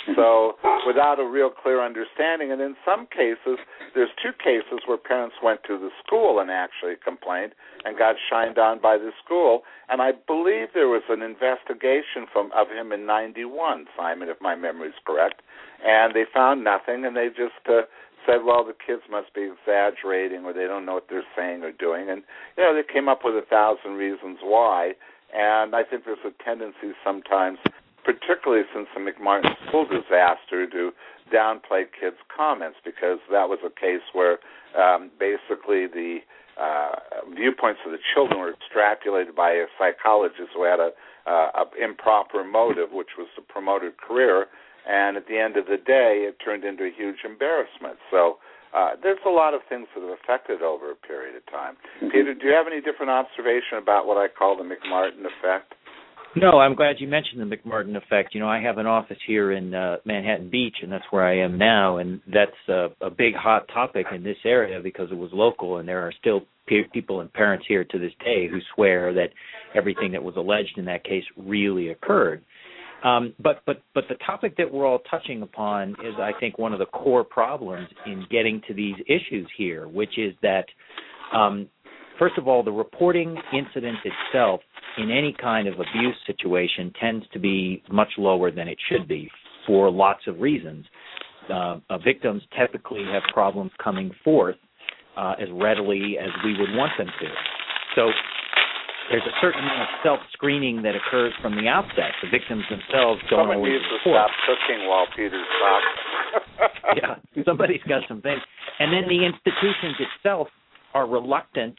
So without a real clear understanding, and in some cases, there's two cases where parents went to the school and actually complained and got shined on by the school. And I believe there was an investigation from of him in ninety-one, Simon, if my memory is correct. And they found nothing, and they just uh, said, well, the kids must be exaggerating or they don't know what they're saying or doing. And, you know, they came up with a thousand reasons why. And I think there's a tendency sometimes, particularly since the McMartin school disaster, to downplay kids' comments, because that was a case where um, basically the uh, viewpoints of the children were extrapolated by a psychologist who had a, uh, a improper motive, which was to promote a career. And at the end of the day, it turned into a huge embarrassment. So uh, there's a lot of things that have affected over a period of time. Mm-hmm. Peter, do you have any different observation about what I call the McMartin effect? No, I'm glad you mentioned the McMartin effect. You know, I have an office here in uh, Manhattan Beach, and that's where I am now, and that's uh, a big hot topic in this area because it was local, and there are still pe- people and parents here to this day who swear that everything that was alleged in that case really occurred. Um, but but but the topic that we're all touching upon is, I think, one of the core problems in getting to these issues here, which is that, um, first of all, the reporting incident itself in any kind of abuse situation tends to be much lower than it should be for lots of reasons. Uh, uh, victims typically have problems coming forth uh, as readily as we would want them to. So there's a certain amount of self-screening that occurs from the outset. The victims themselves don't Someone always needs to report. stop cooking while Peter's talking. Yeah, somebody's got some things. And then the institutions itself are reluctant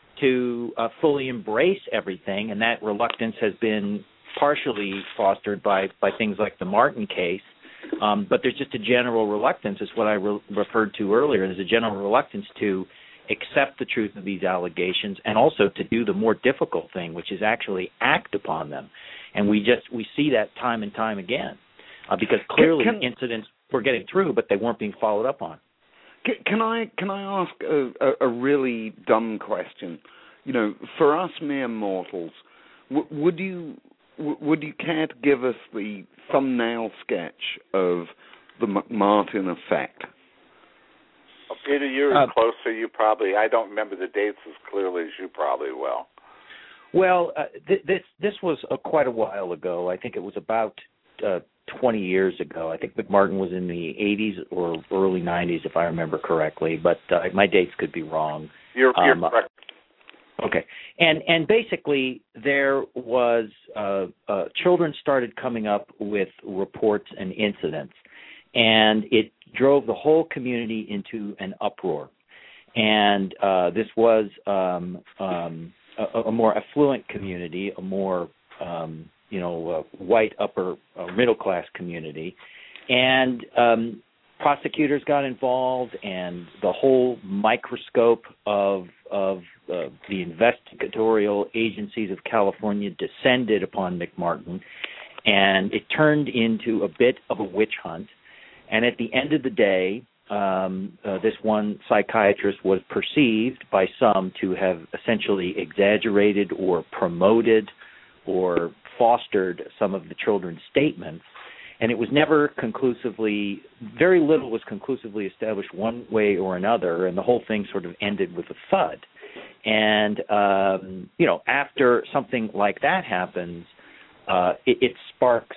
to uh, fully embrace everything, and that reluctance has been partially fostered by, by things like the Martin case. Um, but there's just a general reluctance, is what I re- referred to earlier. There's a general reluctance to accept the truth of these allegations, and also to do the more difficult thing, which is actually act upon them. And we just we see that time and time again, uh, because clearly can, can, incidents were getting through, but they weren't being followed up on. Can, can I can I ask a, a, a really dumb question? You know, for us mere mortals, w- would you w- would you care to give us the thumbnail sketch of the McMartin effect? Well, Peter, you're uh, closer. You probably, I don't remember the dates as clearly as you probably will. Well, uh, th- this this was uh, quite a while ago. I think it was about uh, twenty years ago. I think McMartin was in the eighties or early nineties, if I remember correctly. But uh, my dates could be wrong. You're, you're um, correct. Okay, and and basically there was uh, uh, children started coming up with reports and incidents, and it drove the whole community into an uproar. And uh, this was um, um, a, a more affluent community, a more um, you know uh, white upper uh, middle class community, and um, prosecutors got involved, and the whole microscope of of uh, the investigatorial agencies of California descended upon McMartin, and it turned into a bit of a witch hunt. And at the end of the day, um, uh, this one psychiatrist was perceived by some to have essentially exaggerated or promoted or fostered some of the children's statements. And it was never conclusively, very little was conclusively established one way or another, and the whole thing sort of ended with a thud. And, um, you know, after something like that happens, uh, it, it sparks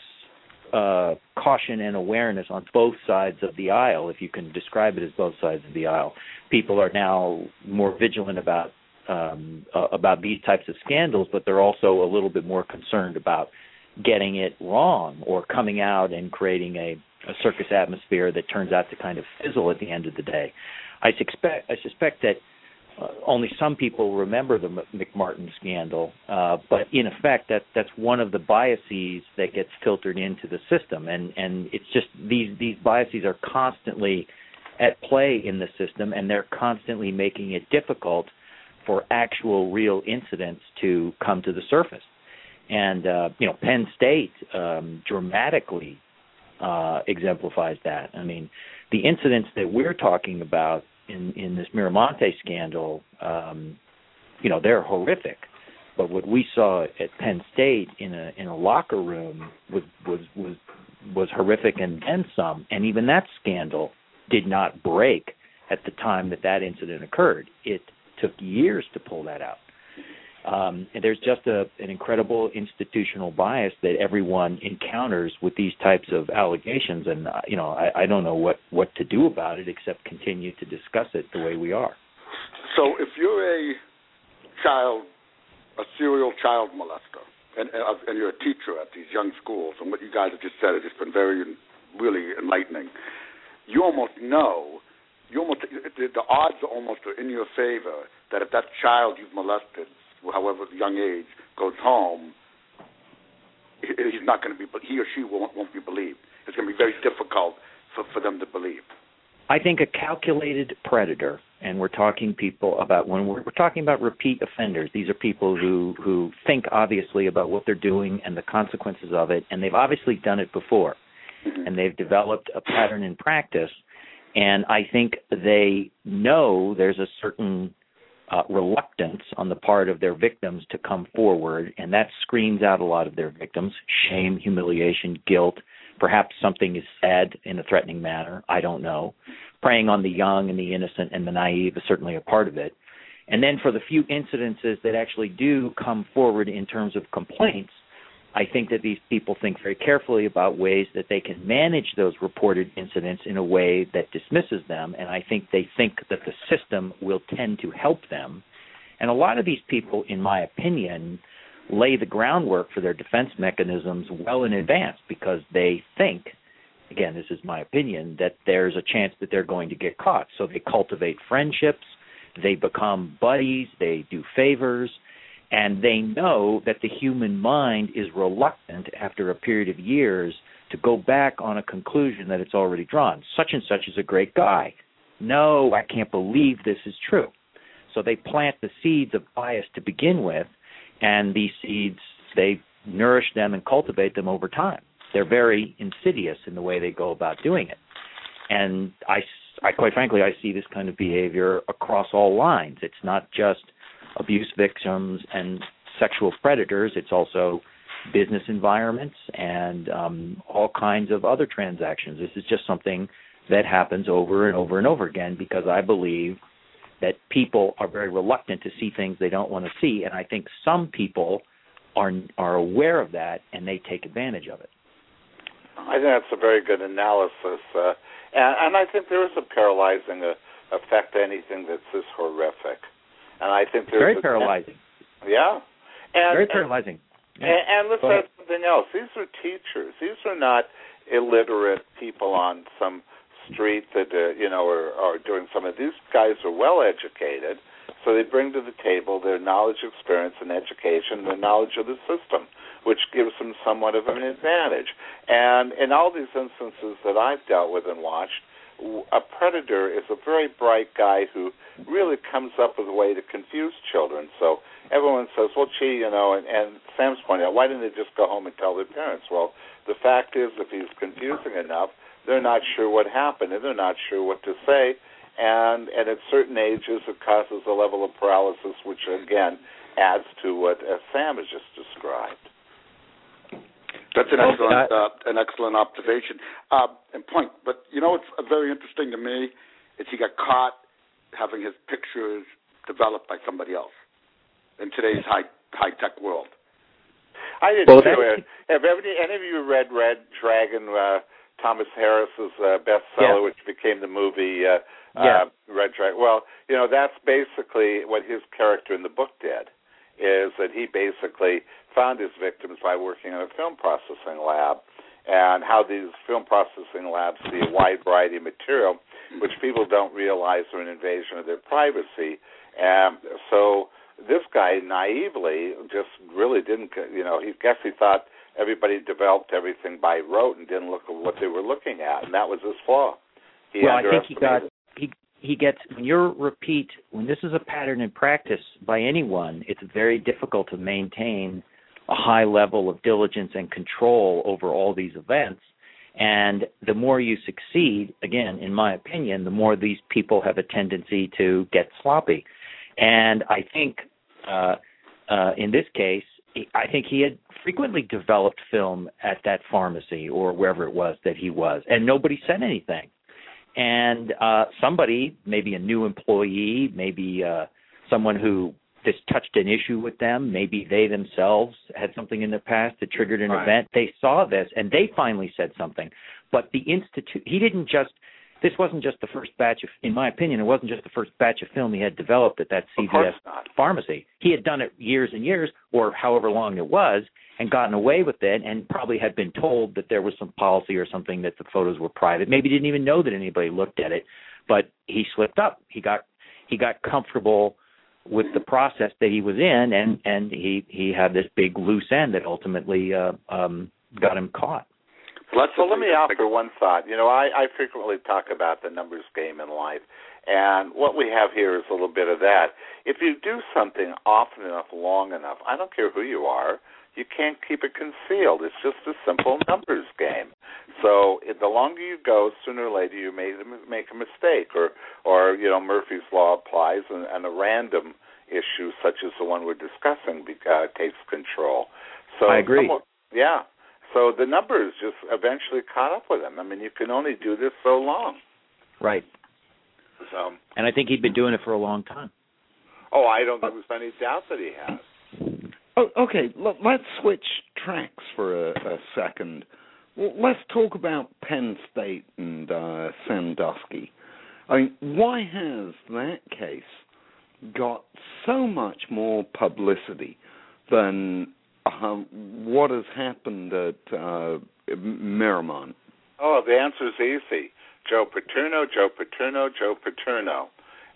uh, caution and awareness on both sides of the aisle, if you can describe it as both sides of the aisle. People are now more vigilant about um, uh, about these types of scandals, but they're also a little bit more concerned about getting it wrong or coming out and creating a, a circus atmosphere that turns out to kind of fizzle at the end of the day. I suspect I suspect that uh, only some people remember the McMartin scandal, uh, but in effect, that that's one of the biases that gets filtered into the system, and and it's just these these biases are constantly at play in the system, and they're constantly making it difficult for actual real incidents to come to the surface. And, uh, you know, Penn State um, dramatically uh, exemplifies that. I mean, the incidents that we're talking about in, in this Miramonte scandal, um, you know, they're horrific. But what we saw at Penn State in a in a locker room was was was, was horrific and then some. And even that scandal did not break at the time that that incident occurred. It took years to pull that out. Um, and there's just a, an incredible institutional bias that everyone encounters with these types of allegations, and uh, you know, I, I don't know what, what to do about it except continue to discuss it the way we are. So, if you're a child, a serial child molester, and, and you're a teacher at these young schools, and what you guys have just said has just been very, really enlightening. You almost know, you almost the, the odds are almost in your favor that if that child you've molested, however young age, goes home, he's not going to be, he or she won't, won't be believed. It's going to be very difficult for, for them to believe. I think a calculated predator, and we're talking people about, when we're, we're talking about repeat offenders, these are people who, who think obviously about what they're doing and the consequences of it, and they've obviously done it before, mm-hmm. and they've developed a pattern in practice, and I think they know there's a certain uh, reluctance on the part of their victims to come forward, and that screens out a lot of their victims. Shame, humiliation, guilt. Perhaps something is said in a threatening manner. I don't know. Preying on the young and the innocent and the naive is certainly a part of it. And then for the few incidences that actually do come forward in terms of complaints, I think that these people think very carefully about ways that they can manage those reported incidents in a way that dismisses them, and I think they think that the system will tend to help them. And a lot of these people, in my opinion, lay the groundwork for their defense mechanisms well in advance because they think, again, this is my opinion, that there's a chance that they're going to get caught. So they cultivate friendships, they become buddies, they do favors, and they know that the human mind is reluctant after a period of years to go back on a conclusion that it's already drawn. Such and such is a great guy. No, I can't believe this is true. So they plant the seeds of bias to begin with, and these seeds, they nourish them and cultivate them over time. They're very insidious in the way they go about doing it. And I, I quite frankly, I see this kind of behavior across all lines. It's not just abuse victims and sexual predators. It's also business environments and um, all kinds of other transactions. This is just something that happens over and over and over again because I believe that people are very reluctant to see things they don't want to see, and I think some people are are aware of that and they take advantage of it. I think that's a very good analysis, uh, and, and I think there is a paralyzing uh, effect to anything that's this horrific. And I think there's very a, paralyzing. Yeah, and, very paralyzing. Yeah. And, and let's add something else. These are teachers. These are not illiterate people on some street that uh, you know are, are doing some of these guys are well educated, so they bring to the table their knowledge, experience, and education, the knowledge of the system, which gives them somewhat of an advantage. And in all these instances that I've dealt with and watched, a predator is a very bright guy who really comes up with a way to confuse children. So everyone says, well, gee, you know, and, and Sam's pointed out, why didn't they just go home and tell their parents? Well, the fact is, if he's confusing enough, they're not sure what happened, and they're not sure what to say. And, and at certain ages, it causes a level of paralysis, which, again, adds to what uh, Sam has just described. That's an excellent, uh, an excellent observation uh, and point. But you know what's very interesting to me is he got caught having his pictures developed by somebody else in today's high high tech world. I did well, too. Have any, any of you read Red Dragon, uh, Thomas Harris's uh, bestseller, yeah. which became the movie uh, yeah. uh, Red Dragon? Well, you know that's basically what his character in the book did. Is that he basically found his victims by working in a film processing lab, and how these film processing labs see a wide variety of material, which people don't realize are an invasion of their privacy. And so this guy naively just really didn't, you know, he guess he thought everybody developed everything by rote and didn't look at what they were looking at, and that was his flaw. He well, I think he got he. He gets, when you're repeat, when this is a pattern in practice by anyone, it's very difficult to maintain a high level of diligence and control over all these events. And the more you succeed, again, in my opinion, the more these people have a tendency to get sloppy. And I think uh, uh, in this case, I think he had frequently developed film at that pharmacy or wherever it was that he was, and nobody said anything. And uh, somebody, maybe a new employee, maybe uh, someone who this touched an issue with them, maybe they themselves had something in the past that triggered an right. event. They saw this, and they finally said something. But the institute, he didn't just, this wasn't just the first batch of, in my opinion, it wasn't just the first batch of film he had developed at that C V S pharmacy. He had done it years and years, or however long it was, and gotten away with it, and probably had been told that there was some policy or something that the photos were private. Maybe didn't even know that anybody looked at it, but he slipped up. He got he got comfortable with the process that he was in, and, and he, he had this big loose end that ultimately uh, um, got him caught. Well, so let me offer one thought. You know, I, I frequently talk about the numbers game in life, and what we have here is a little bit of that. If you do something often enough, long enough, I don't care who you are, you can't keep it concealed. It's just a simple numbers game. So it, the longer you go, sooner or later you may make a mistake, or, or you know, Murphy's Law applies, and, and a random issue such as the one we're discussing uh, takes control. So I agree. Someone, yeah. So the numbers just eventually caught up with him. I mean, you can only do this so long. Right. So. And I think he'd been doing it for a long time. Oh, I don't think there's any doubt that he has. Oh, okay, L- let's switch tracks for a, a second. Well, let's talk about Penn State and uh, Sandusky. I mean, why has that case got so much more publicity than uh, what has happened at uh, Miramont? Oh, the answer is easy. Joe Paterno, Joe Paterno, Joe Paterno.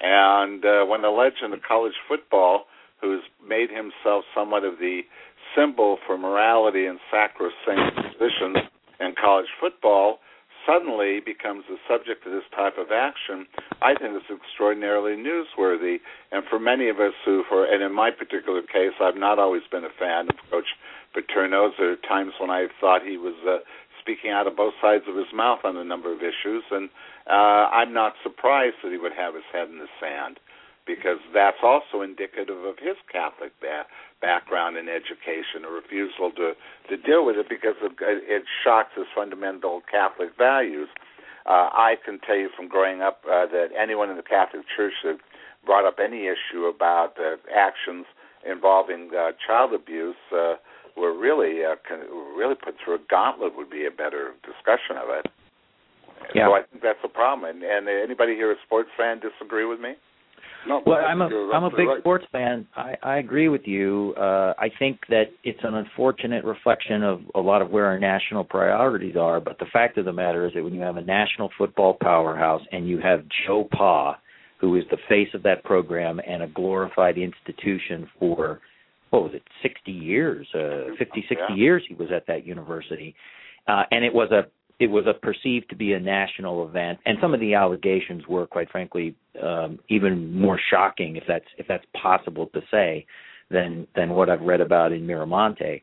And uh, when the legend of college football, who's made himself somewhat of the symbol for morality and sacrosanct positions in college football, suddenly becomes the subject of this type of action, I think it's extraordinarily newsworthy. And for many of us who, for, and in my particular case, I've not always been a fan of Coach Paterno's. There are times when I thought he was uh, speaking out of both sides of his mouth on a number of issues, and uh, I'm not surprised that he would have his head in the sand, because that's also indicative of his Catholic ba- background and education, a refusal to, to deal with it because it, it shocks his fundamental Catholic values. Uh, I can tell you from growing up uh, that anyone in the Catholic Church that brought up any issue about uh, actions involving uh, child abuse uh, were really uh, really put through a gauntlet would be a better discussion of it. Yeah. So I think that's a problem. And, and anybody here, a sports fan, disagree with me? No, well, I'm a I'm a big right. sports fan. I, I agree with you. Uh, I think that it's an unfortunate reflection of a lot of where our national priorities are. But the fact of the matter is that when you have a national football powerhouse and you have Joe Pa, who is the face of that program and a glorified institution for, what was it, sixty years, uh, fifty, sixty yeah. years he was at that university, uh, and it was a It was a perceived to be a national event, and some of the allegations were, quite frankly, um, even more shocking, if that's if that's possible to say, than than what I've read about in Miramonte.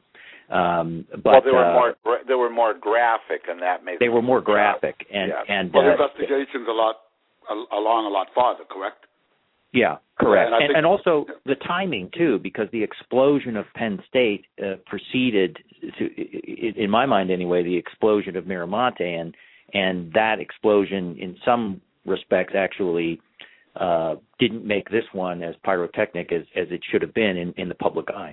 Um, but well, they were uh, more gra- they were more graphic, and that makes they were more graphic, and yeah. and well, uh, the investigation's a lot a, along a lot farther, correct? Yeah, correct. And, I and, think, and also the timing, too, because the explosion of Penn State uh, preceded, to, in my mind anyway, the explosion of Miramonte, and, and that explosion in some respects actually uh, didn't make this one as pyrotechnic as, as it should have been in, in the public eye.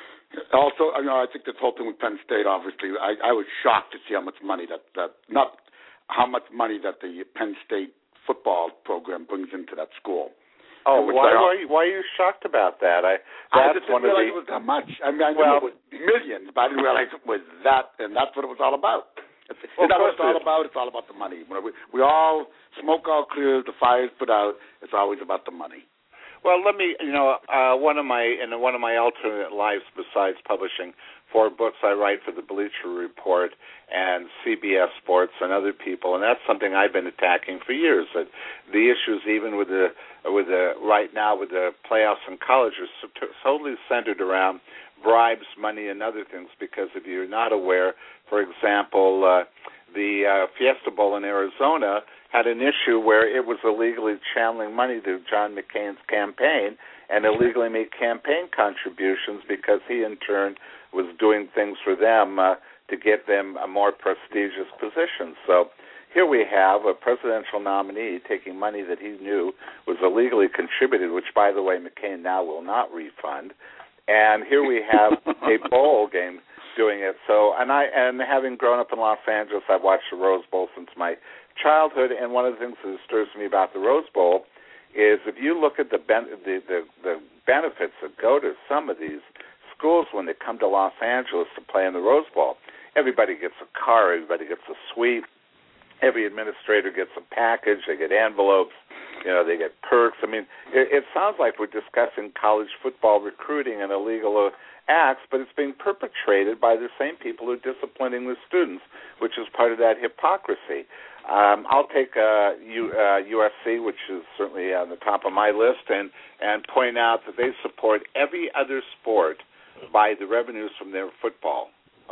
Also, you know, I think this whole thing with Penn State, obviously, I, I was shocked to see how much money that, that, not how much money that the Penn State football program brings into that school. Oh, why, I, why, why are you shocked about that? I I that's just didn't one of realize the, it was that much. I mean, I well, knew it was millions, but I didn't realize it was that, and that's what it was all about. It's well, not what it's all it about. It's all about the money. When we, we all smoke all clear, the fire's put out. It's always about the money. Well, let me, you know, uh, one of my in one of my alternate lives, besides publishing four books, I write for the Bleacher Report and C B S Sports and other people, and that's something I've been attacking for years. That the issues, even with the with the right now with the playoffs in college, are so, totally centered around bribes, money, and other things. Because if you're not aware, for example, uh, the uh, Fiesta Bowl in Arizona had an issue where it was illegally channeling money to John McCain's campaign and illegally made campaign contributions because he, in turn, was doing things for them uh, to get them a more prestigious position. So here we have a presidential nominee taking money that he knew was illegally contributed, which, by the way, McCain now will not refund. And here we have a bowl game doing it. So, and I, and having grown up in Los Angeles, I've watched the Rose Bowl since my childhood, and one of the things that disturbs me about the Rose Bowl is if you look at the ben- the, the the benefits that go to some of these schools when they come to Los Angeles to play in the Rose Bowl, everybody gets a car, everybody gets a suite, every administrator gets a package, they get envelopes, you know, they get perks. I mean, it, it sounds like we're discussing college football recruiting and illegal acts, but it's being perpetrated by the same people who are disciplining the students, which is part of that hypocrisy. Um, I'll take uh, U, uh, U S C, which is certainly on the top of my list, and, and point out that they support every other sport by the revenues from their football.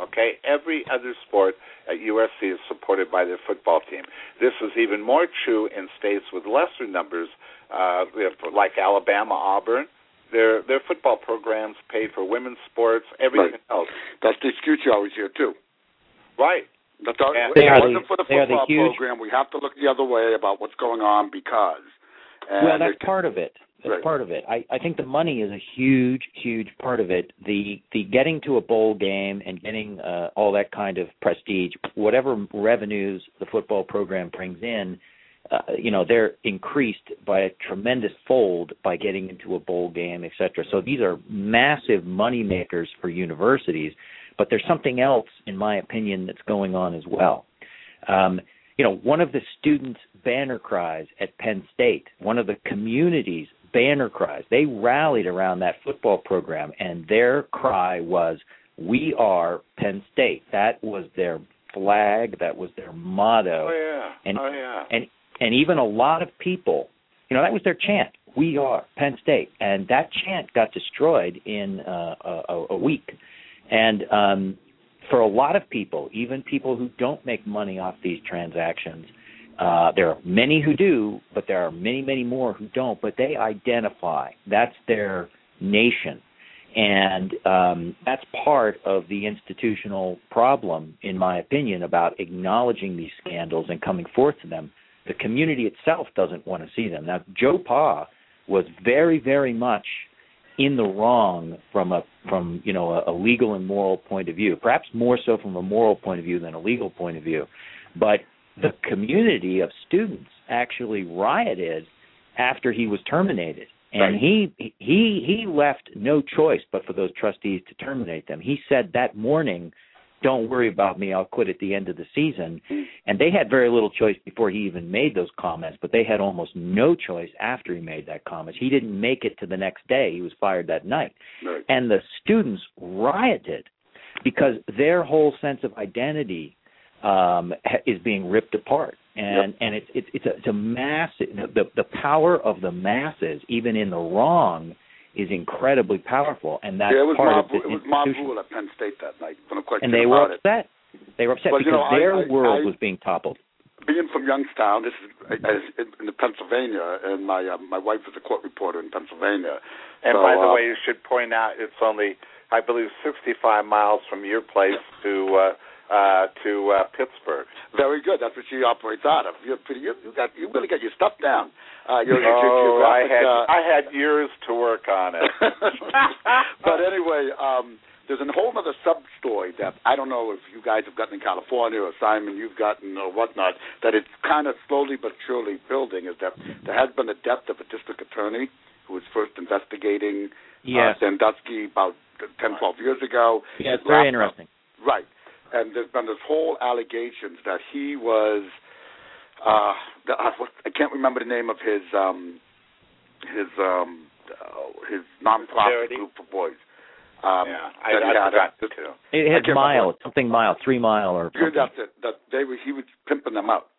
Okay, every other sport at U S C is supported by their football team. This is even more true in states with lesser numbers, uh, like Alabama, Auburn. Their their football programs pay for women's sports, everything right. else. That's the excuse you always hear too. Right. That's our, Yeah. if it wasn't the, for the they football the huge, program, we have to look the other way about what's going on because. And well, that's it, part of it. That's right. part of it. I, I think the money is a huge, huge part of it. The the getting to a bowl game and getting uh, all that kind of prestige, whatever revenues the football program brings in, uh, you know, they're increased by a tremendous fold by getting into a bowl game, et cetera. So these are massive money makers for universities. But there's something else, in my opinion, that's going on as well. Um, you know, one of the students' banner cries at Penn State, one of the community's banner cries, they rallied around that football program, and their cry was, "We are Penn State." That was their flag. That was their motto. Oh, yeah. And, oh, yeah. And, and even a lot of people, you know, that was their chant, "We are Penn State." And that chant got destroyed in uh, a, a week. And um, for a lot of people, even people who don't make money off these transactions, uh, there are many who do, but there are many, many more who don't. But they identify. That's their nation. And um, that's part of the institutional problem, in my opinion, about acknowledging these scandals and coming forth to them. The community itself doesn't want to see them. Now, Joe Pa was very, very much in the wrong from a from you know a, a legal and moral point of view, perhaps more so from a moral point of view than a legal point of view. But the community of students actually rioted after he was terminated, and right. he he he left no choice but for those trustees to terminate them. He said that morning, "Don't worry about me, I'll quit at the end of the season." And they had very little choice before he even made those comments, but they had almost no choice after he made that comment. He didn't make it to the next day. He was fired that night. Right. And the students rioted because their whole sense of identity um, is being ripped apart. And yep. and it's it's it's a, it's a massive the the power of the masses, even in the wrong, is incredibly powerful, and that's yeah, it was part Mob, of this it was institution. Mob rule at Penn State that night. No question And they were about upset. It. They were upset well, because you know, their I, I, world I, was being toppled. Being from Youngstown, this is as, in the Pennsylvania, and my uh, my wife is a court reporter in Pennsylvania. And so, by the uh, way, you should point out it's only, I believe, sixty-five miles from your place to uh, uh, to uh, Pittsburgh. Very good. That's what she operates out of. You're pretty, you, you got you really got your stuff down. Uh, your, oh, your I had uh, I had years to work on it. But anyway, um, there's a whole other sub-story that I don't know if you guys have gotten in California or Simon you've gotten or whatnot, that it's kind of slowly but surely building, is that there has been the death of a district attorney who was first investigating Yes. uh, Sandusky about ten, twelve years ago. Yeah, it's very interesting. Up. Right. And there's been this whole allegations that he was, uh, the, I can't remember the name of his um, his um, uh, his nonprofit group for boys. Um, yeah, I, I forgot to. too. It had Mile, something Mile, Three Mile, or something. That's it. That they were, he was pimping them out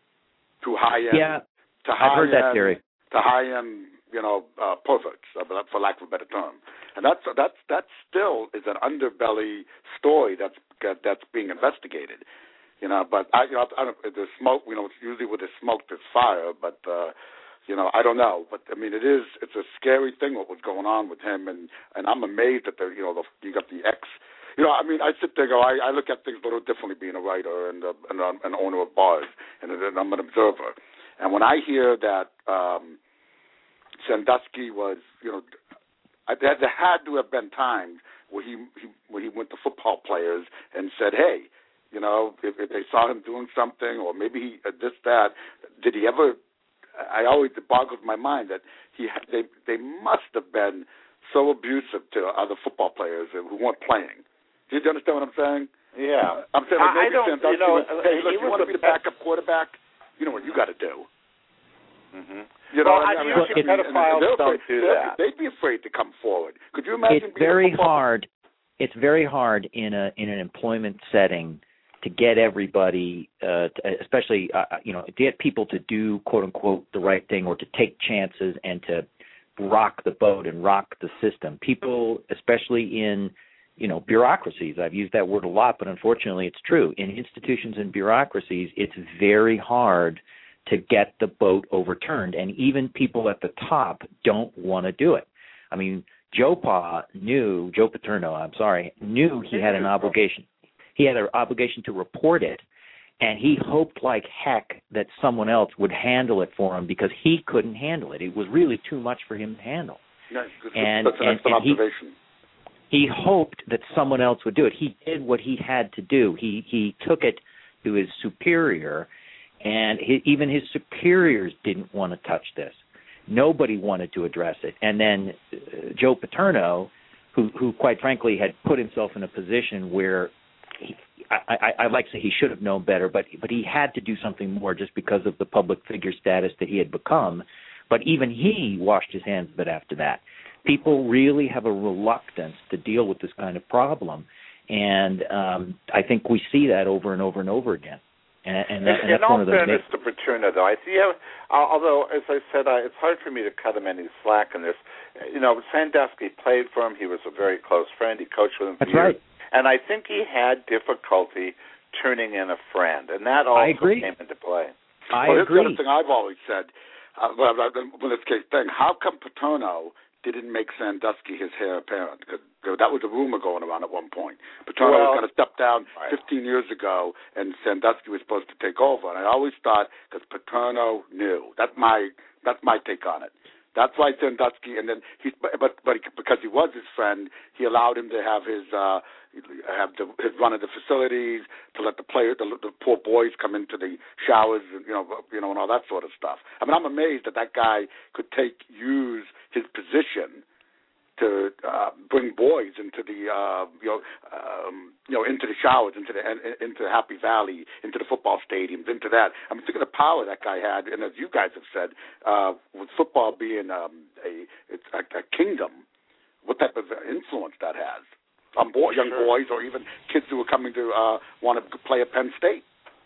to high end. Yeah, to high I've heard end, that theory. To high end, you know, uh, perverts, for lack of a better term. And that's that's that still is an underbelly story that's that's being investigated. You know, but I, you know, I don't, the smoke. You know, it's usually with the smoke there's fire, but. Uh, You know, I don't know, but I mean, it is. It's a scary thing what was going on with him, and, and I'm amazed that the you know the, you got the ex. You know, I mean, I sit there and go. I, I look at things a little differently, being a writer and, a, and a, an owner of bars, and, and I'm an observer. And when I hear that um, Sandusky was, you know, I, there had to have been times where he, he where he went to football players and said, "Hey, you know, if, if they saw him doing something, or maybe he uh, this that, did he ever?" I always it boggles my mind that he they they must have been so abusive to other football players who weren't playing. Do you understand what I'm saying? Yeah, I'm saying like maybe I don't. Sandusky You know, was, hey, look, you want to be the backup quarterback? You know what you got to do. Mm-hmm. You know, well, I mean, usually I mean, pedophiles don't do that. They'd be afraid to come forward. Could you imagine? It's being very a football hard. It's very hard in a in an employment setting to get everybody, uh, to, especially uh, you know, to get people to do quote unquote the right thing or to take chances and to rock the boat and rock the system. People, especially in you know, bureaucracies. I've used that word a lot, but unfortunately it's true. In institutions and bureaucracies, it's very hard to get the boat overturned, and even people at the top don't want to do it. I mean, Joe Pa knew, Joe Paterno, I'm sorry, knew he had an obligation. He had an obligation to report it, and he hoped like heck that someone else would handle it for him because he couldn't handle it. It was really too much for him to handle. Yeah, that's, and, that's an and, excellent and observation. He, he hoped that someone else would do it. He did what he had to do. He he took it to his superior, and he, even his superiors didn't want to touch this. Nobody wanted to address it. And then uh, Joe Paterno, who, who quite frankly had put himself in a position where he, I, I, I'd like to say he should have known better, but but he had to do something more just because of the public figure status that he had become. But even he washed his hands of it after that. People really have a reluctance to deal with this kind of problem, and um, I think we see that over and over and over again. And, and, that, and that's in one all of the fairness to Paterno, though, I see. How, although, as I said, I, it's hard for me to cut him any slack in this. You know, Sandusky played for him. He was a very close friend. He coached with him for That's years. right. And I think he had difficulty turning in a friend, and that also came into play. I well, agree. Here's the other thing I've always said. Uh, well, when this case thing, how come Paterno didn't make Sandusky his heir apparent? Because that was a rumor going around at one point. Paterno well, was going to step down right. fifteen years ago, and Sandusky was supposed to take over. And I always thought because Paterno knew. That's my that's my take on it. That's why Sandusky, and then he, but but he, because he was his friend, he allowed him to have his uh, have the, his run of the facilities, to let the player, the, the poor boys come into the showers, and, you know, you know, and all that sort of stuff. I mean, I'm amazed that that guy could take use his position to uh, bring boys into the uh, you know um, you know into the showers, into the into Happy Valley, into the football stadiums, into that. I mean, think of the power that guy had, and as you guys have said, uh, with football being um, a it's a, a kingdom, what type of influence that has on boy, young sure. boys, or even kids who are coming to uh, want to play at Penn State.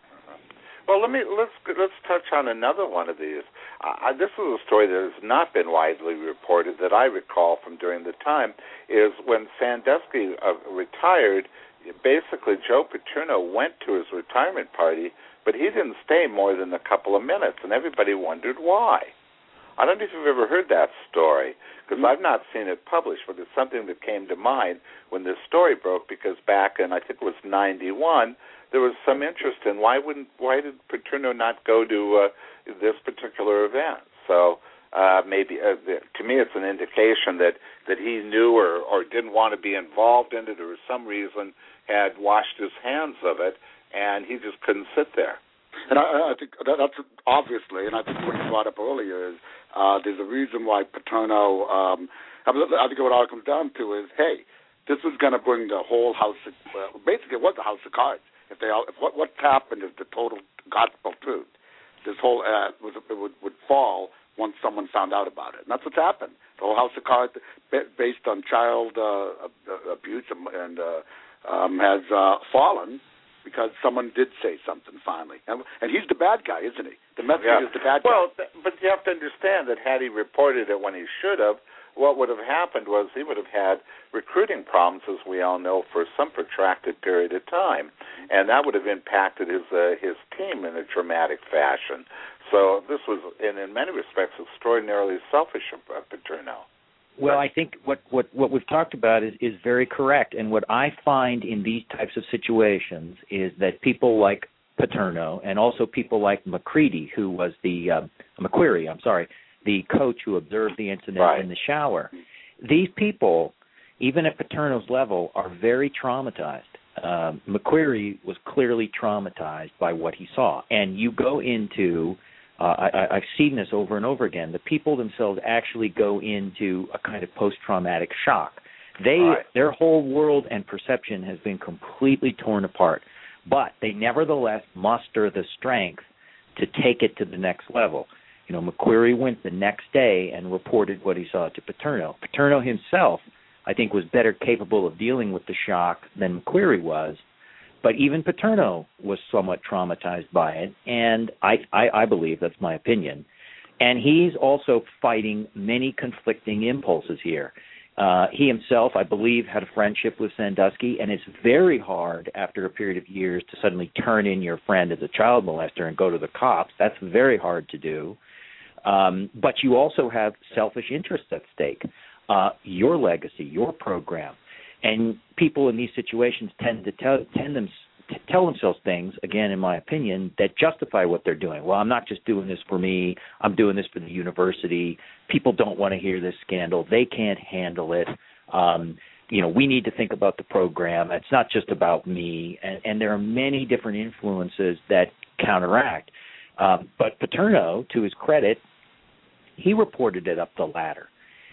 Well, let me let's let's touch on another one of these. Uh, this is a story that has not been widely reported that I recall from during the time. Is when Sandusky uh, retired, basically Joe Paterno went to his retirement party, but he didn't stay more than a couple of minutes, and everybody wondered why. I don't know if you've ever heard that story, because I've not seen it published, but it's something that came to mind when this story broke, because back in, I think it was ninety-one, there was some interest in why wouldn't why did Paterno not go to uh, this particular event? So uh, maybe uh, to me it's an indication that, that he knew or, or didn't want to be involved in it, or for some reason had washed his hands of it, and he just couldn't sit there. And I, I think that, that's obviously, and I think what you brought up earlier is uh, there's a reason why Paterno. Um, I think what it all comes down to is, hey, this was going to bring the whole house. Of, well, basically, it was a house of cards. If they all, if what what's happened is the total gospel truth. This whole uh, was it would would fall once someone found out about it, and that's what's happened. The whole house of cards, based on child uh, abuse and uh, um, has uh, fallen because someone did say something finally, and, and he's the bad guy, isn't he? The messenger yeah. is the bad well, guy. Well, but you have to understand that had he reported it when he should have, what would have happened was he would have had recruiting problems, as we all know, for some protracted period of time, and that would have impacted his uh, his team in a dramatic fashion. So this was, in, in many respects, extraordinarily selfish of uh, Paterno. Well, I think what, what, what we've talked about is, is very correct, and what I find in these types of situations is that people like Paterno and also people like McCready, who was the um, McQuarrie, I'm sorry, the coach who observed the incident right. in the shower. These people, even at Paterno's level, are very traumatized. Um, McQuarrie was clearly traumatized by what he saw. And you go into, uh, I, I've seen this over and over again, the people themselves actually go into a kind of post-traumatic shock. They, right. Their whole world and perception has been completely torn apart. But they nevertheless muster the strength to take it to the next level. You know, McQuarrie went the next day and reported what he saw to Paterno. Paterno himself, I think, was better capable of dealing with the shock than McQuarrie was, but even Paterno was somewhat traumatized by it, and I, I, I believe, that's my opinion. And he's also fighting many conflicting impulses here. Uh, he himself, I believe, had a friendship with Sandusky, and it's very hard after a period of years to suddenly turn in your friend as a child molester and go to the cops. That's very hard to do. Um, but you also have selfish interests at stake, uh, your legacy, your program. And people in these situations tend to tell, tend them, to tell themselves things, again, in my opinion, that justify what they're doing. Well, I'm not just doing this for me. I'm doing this for the university. People don't want to hear this scandal. They can't handle it. Um, you know, we need to think about the program. It's not just about me. And, and there are many different influences that counteract. Um, but Paterno, to his credit, he reported it up the ladder.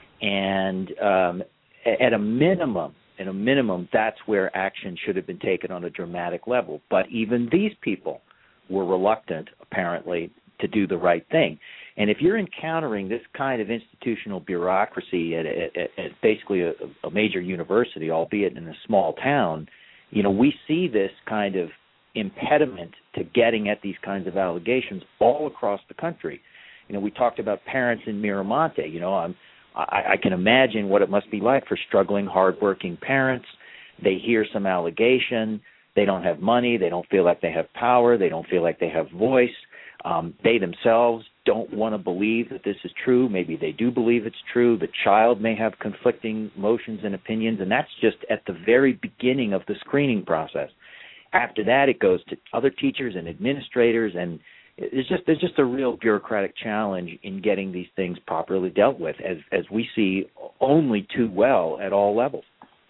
And um, at a minimum, at a minimum, that's where action should have been taken on a dramatic level. But even these people were reluctant, apparently, to do the right thing. And if you're encountering this kind of institutional bureaucracy at, at, at basically a, a major university, albeit in a small town, you know, we see this kind of impediment to getting at these kinds of allegations all across the country. You know, we talked about parents in Miramonte. You know, I'm, I, I can imagine what it must be like for struggling, hardworking parents. They hear some allegation. They don't have money. They don't feel like they have power. They don't feel like they have voice. Um, they themselves don't want to believe that this is true. Maybe they do believe it's true. The child may have conflicting emotions and opinions, and that's just at the very beginning of the screening process. After that, it goes to other teachers and administrators, and it's just there's just a real bureaucratic challenge in getting these things properly dealt with, as as we see only too well at all levels.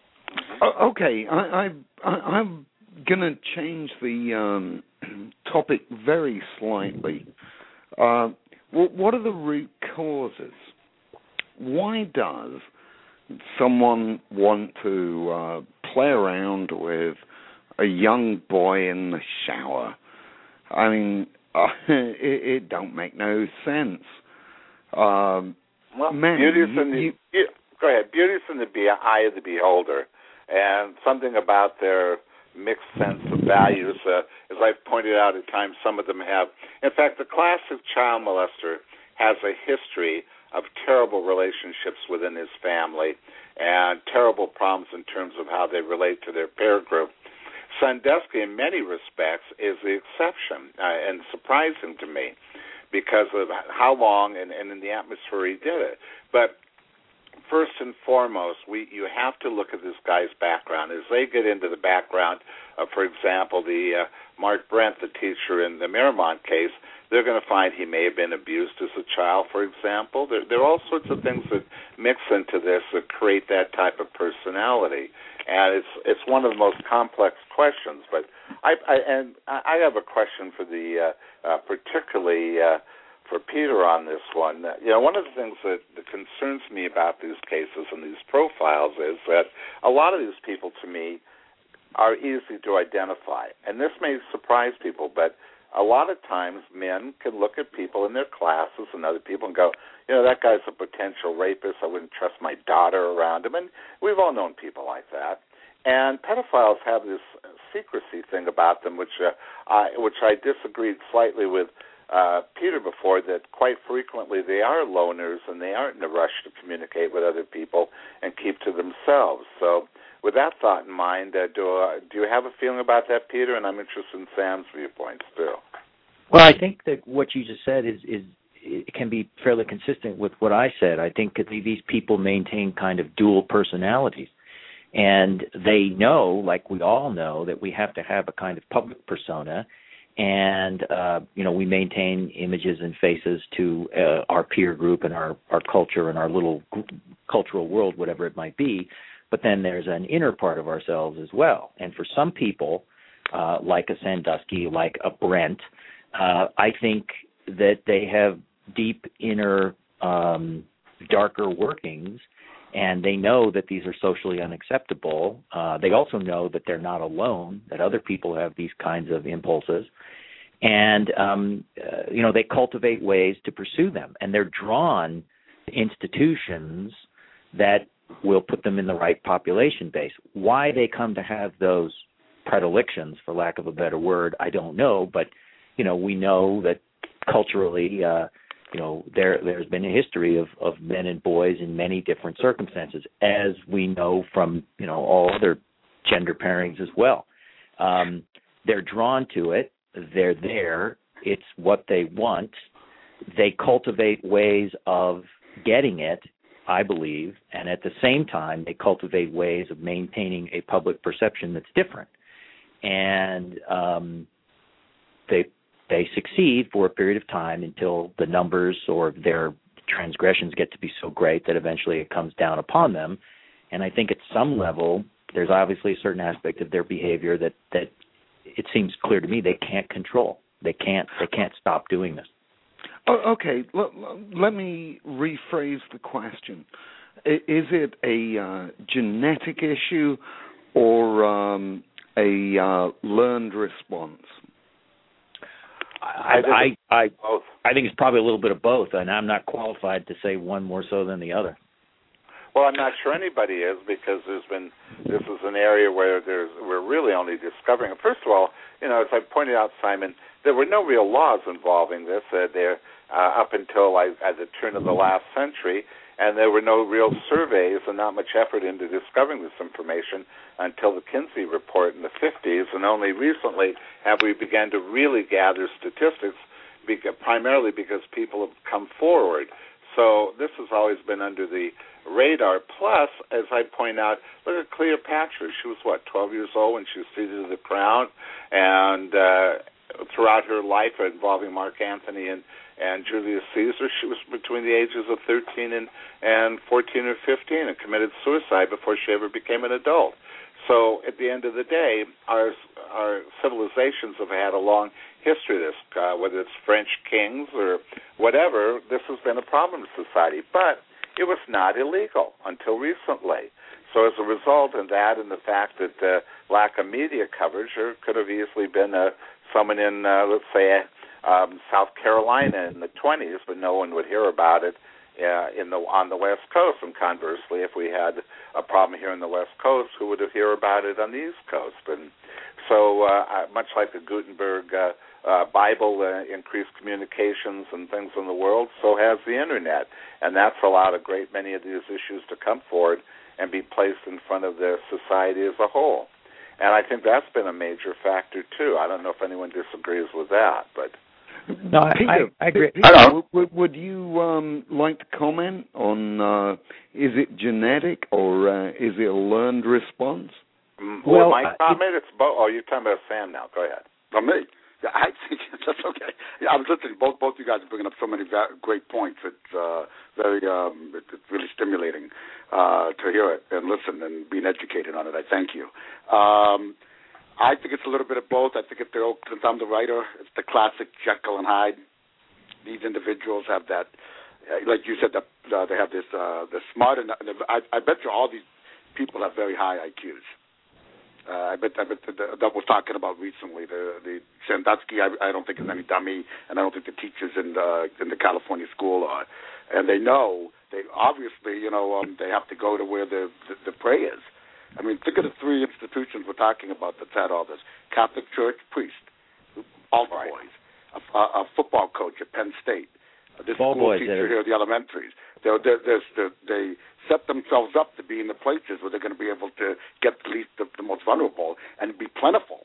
Uh, okay, I, I, I I'm going to change the um, topic very slightly. Uh, what, what are the root causes? Why does someone want to uh, play around with a young boy in the shower? I mean, uh, it, it don't make no sense. Um, well, man, beauty's you, in the you, you, go ahead. Beauty's in the be- eye of the beholder, and something about their mixed sense of values, uh, as I've pointed out at times, some of them have. In fact, the classic child molester has a history of terrible relationships within his family and terrible problems in terms of how they relate to their peer group. Sandusky, in many respects, is the exception, uh, and surprising to me because of how long and, and in the atmosphere he did it. But first and foremost, we you have to look at this guy's background. As they get into the background, uh, for example, the uh, Mark Brent, the teacher in the Miramont case, they're going to find he may have been abused as a child, for example. There, there are all sorts of things that mix into this that create that type of personality. And it's it's one of the most complex questions. But I, I and I have a question for the uh, uh, particularly uh, for Peter on this one. You know, one of the things that, that concerns me about these cases and these profiles is that a lot of these people, to me, are easy to identify. And this may surprise people, but a lot of times men can look at people in their classes and other people and go, you know, that guy's a potential rapist. I wouldn't trust my daughter around him. And we've all known people like that. And pedophiles have this secrecy thing about them, which uh, I, which I disagreed slightly with uh, Peter before, that quite frequently they are loners and they aren't in a rush to communicate with other people and keep to themselves. So with that thought in mind, uh, do, uh, do you have a feeling about that, Peter? And I'm interested in Sam's viewpoints, too. Well, I think that what you just said is, is it can be fairly consistent with what I said. I think that these people maintain kind of dual personalities. And they know, like we all know, that we have to have a kind of public persona. And, uh, you know, we maintain images and faces to uh, our peer group and our, our culture and our little cultural world, whatever it might be. But then there's an inner part of ourselves as well. And for some people, uh, like a Sandusky, like a Brent, uh, I think that they have deep inner, um, darker workings, and they know that these are socially unacceptable. Uh, they also know that they're not alone, that other people have these kinds of impulses. And, um, uh, you know, they cultivate ways to pursue them. And they're drawn to institutions that will put them in the right population base. Why they come to have those predilections, for lack of a better word, I don't know. But, you know, we know that culturally uh, you know, there there's been a history of, of men and boys in many different circumstances, as we know from, you know, all other gender pairings as well. Um, they're drawn to it. They're there. It's what they want. They cultivate ways of getting it, I believe, and at the same time, they cultivate ways of maintaining a public perception that's different. And um, they they succeed for a period of time until the numbers or their transgressions get to be so great that eventually it comes down upon them. And I think at some level, there's obviously a certain aspect of their behavior that, that it seems clear to me they can't control. They can't they can't stop doing this. Oh, okay, let, let me rephrase the question. Is it a uh, genetic issue or um, a uh, learned response? I I, I I think it's probably a little bit of both, and I'm not qualified to say one more so than the other. Well, I'm not sure anybody is, because there's been this is an area where there's we're really only discovering it. First of all, you know, as I pointed out, Simon, there were no real laws involving this. Uh, there uh, up until I, at the turn of the last century, and there were no real surveys and not much effort into discovering this information until the Kinsey report in the fifties, and only recently have we begun to really gather statistics, because, primarily because people have come forward. So this has always been under the radar. Plus, as I point out, look at Cleopatra. She was, what, twelve years old when she was seated at the crown, and uh, throughout her life involving Mark Antony and, and Julius Caesar, she was between the ages of thirteen and, and fourteen or fifteen and committed suicide before she ever became an adult. So at the end of the day, our our civilizations have had a long history of this, uh, whether it's French kings or whatever. This has been a problem in society, but it was not illegal until recently. So as a result of that and the fact that uh, lack of media coverage, there could have easily been uh, someone in, uh, let's say, um, South Carolina in the twenties, but no one would hear about it uh, in the on the West Coast. And conversely, if we had a problem here on the West Coast, who would have heard about it on the East Coast? And so uh, much like the Gutenberg uh, uh, Bible uh, increased communications and things in the world, so has the Internet. And that's allowed a great many of these issues to come forward and be placed in front of the society as a whole. And I think that's been a major factor, too. I don't know if anyone disagrees with that, but... No, I, Peter, I, I agree. Peter, would, would you um, like to comment on, uh, is it genetic or uh, is it a learned response? Mm, well, well, my uh, comment, it's both. Oh, you're talking about Sam now. Go ahead. Not me. Yeah, I think that's okay. Yeah, I was listening. Both both you guys are bringing up so many va- great points. It's uh, very, um, it, it's really stimulating uh, to hear it and listen and being educated on it. I thank you. Um, I think it's a little bit of both. I think if they're, since I'm the writer, it's the classic Jekyll and Hyde. These individuals have that, uh, like you said, the, uh, they have this, uh, they're smart enough. I, I bet you all these people have very high I Qs. Uh, I bet, I bet the, the, that was talking about recently. The, the Sandusky, I, I don't think is any dummy, and I don't think the teachers in the in the California school are. And they know, they obviously, you know, um, they have to go to where the, the, the prey is. I mean, think of the three institutions we're talking about that's had all this. Catholic Church, priest, altar right. boys, a, a, a football coach at Penn State, this Ball school boys teacher here at the elementaries. They're, they're, they're, they set themselves up to be in the places where they're going to be able to get the least, the, the most vulnerable, and be plentiful.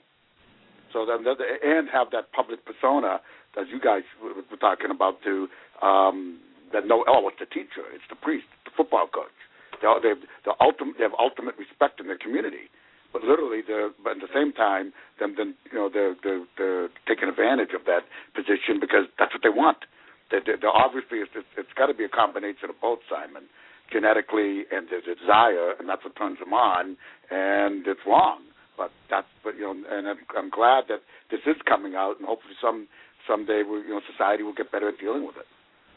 So then, and have that public persona, as you guys were talking about, to um, that know, oh, it's the teacher, it's the priest, the football coach. They they ultimate, they have ultimate respect in their community, but literally, they're, but at the same time, them, then you know, they're, they're they're taking advantage of that position because that's what they want. They're, they're obviously, it's, it's got to be a combination of both, Simon, genetically and there's a desire, and that's what turns them on, and it's wrong. But that's, but you know, and I'm, I'm glad that this is coming out, and hopefully, some someday, we, you know, society will get better at dealing with it.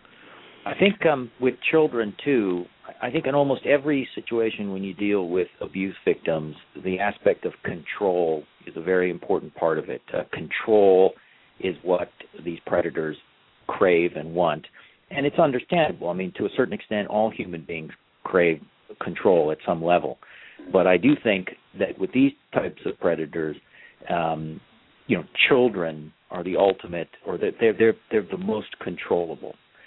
I think um, with children, too, I think in almost every situation when you deal with abuse victims, the aspect of control is a very important part of it. Uh, control is what these predators crave and want. And it's understandable. I mean, to a certain extent, all human beings crave control at some level. But I do think that with these types of predators, um, you know, children are the ultimate, or they're, they're, they're the most controllable.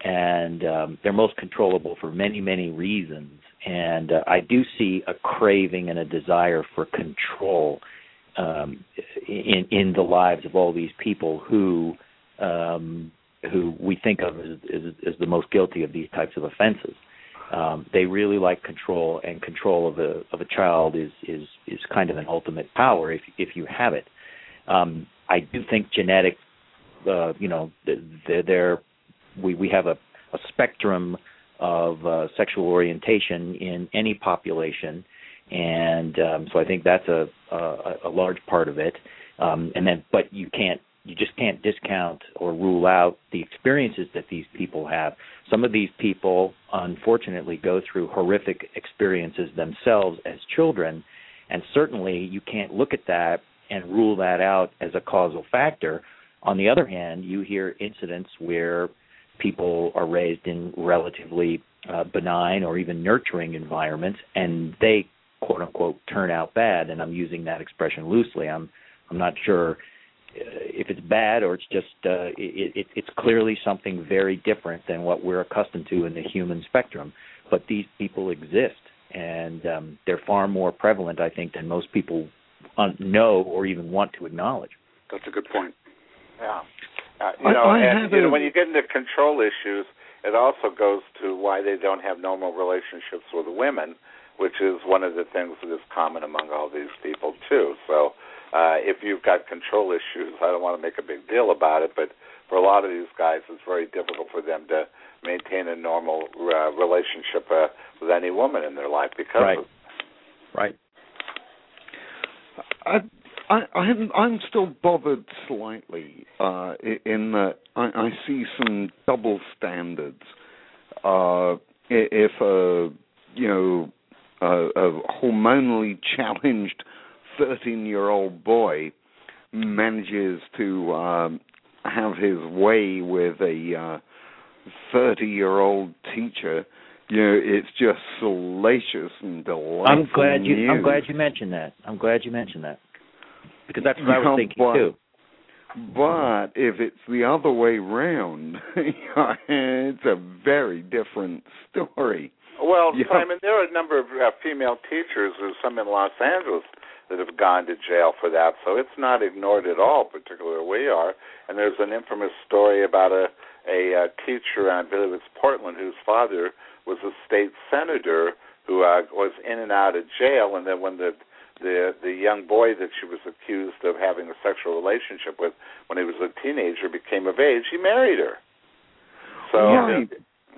and um, they're most controllable for many, many reasons. And uh, I do see a craving and a desire for control um, in in the lives of all these people who um, who we think of as, as, as the most guilty of these types of offenses. Um, they really like control, and control of a of a child is is, is kind of an ultimate power if if you have it. Um, I do think genetic, uh, you know, they're, they're we we have a, a spectrum of uh, sexual orientation in any population, and um, so I think that's a, a a large part of it. Um, and then, but you can't, you just can't discount or rule out the experiences that these people have. Some of these people, unfortunately, go through horrific experiences themselves as children, and certainly you can't look at that and rule that out as a causal factor. On the other hand, you hear incidents where people are raised in relatively uh, benign or even nurturing environments, and they, quote unquote, turn out bad. And I'm using that expression loosely. I'm I'm not sure uh, if it's bad or it's just uh, it, it, it's clearly something very different than what we're accustomed to in the human spectrum. But these people exist, and um, they're far more prevalent, I think, than most people know or even want to acknowledge. That's a good point. Yeah. Uh, you know, I, I and you know, a... when you get into control issues, it also goes to why they don't have normal relationships with women, which is one of the things that is common among all these people, too. So uh, if you've got control issues, I don't want to make a big deal about it, but for a lot of these guys, it's very difficult for them to maintain a normal uh, relationship uh, with any woman in their life because right. of Right. I, I, I'm, I'm still bothered slightly uh, in that I, I see some double standards. Uh, if a you know a, a hormonally challenged thirteen-year-old boy manages to um, have his way with a thirty-year-old uh, teacher, you know, it's just salacious and delightful. I'm glad you. news. I'm glad you mentioned that. I'm glad you mentioned that because that's what I was No, thinking but, too. But if it's the other way round, it's a very different story. Well, yeah. Simon, there are a number of uh, female teachers, there's some in Los Angeles, that have gone to jail for that, so it's not ignored at all, particularly where we are. And there's an infamous story about a, a, a teacher, I believe it's Portland, whose father was a state senator who uh, was in and out of jail, and then when the the the young boy that she was accused of having a sexual relationship with when he was a teenager became of age, he married her. So right,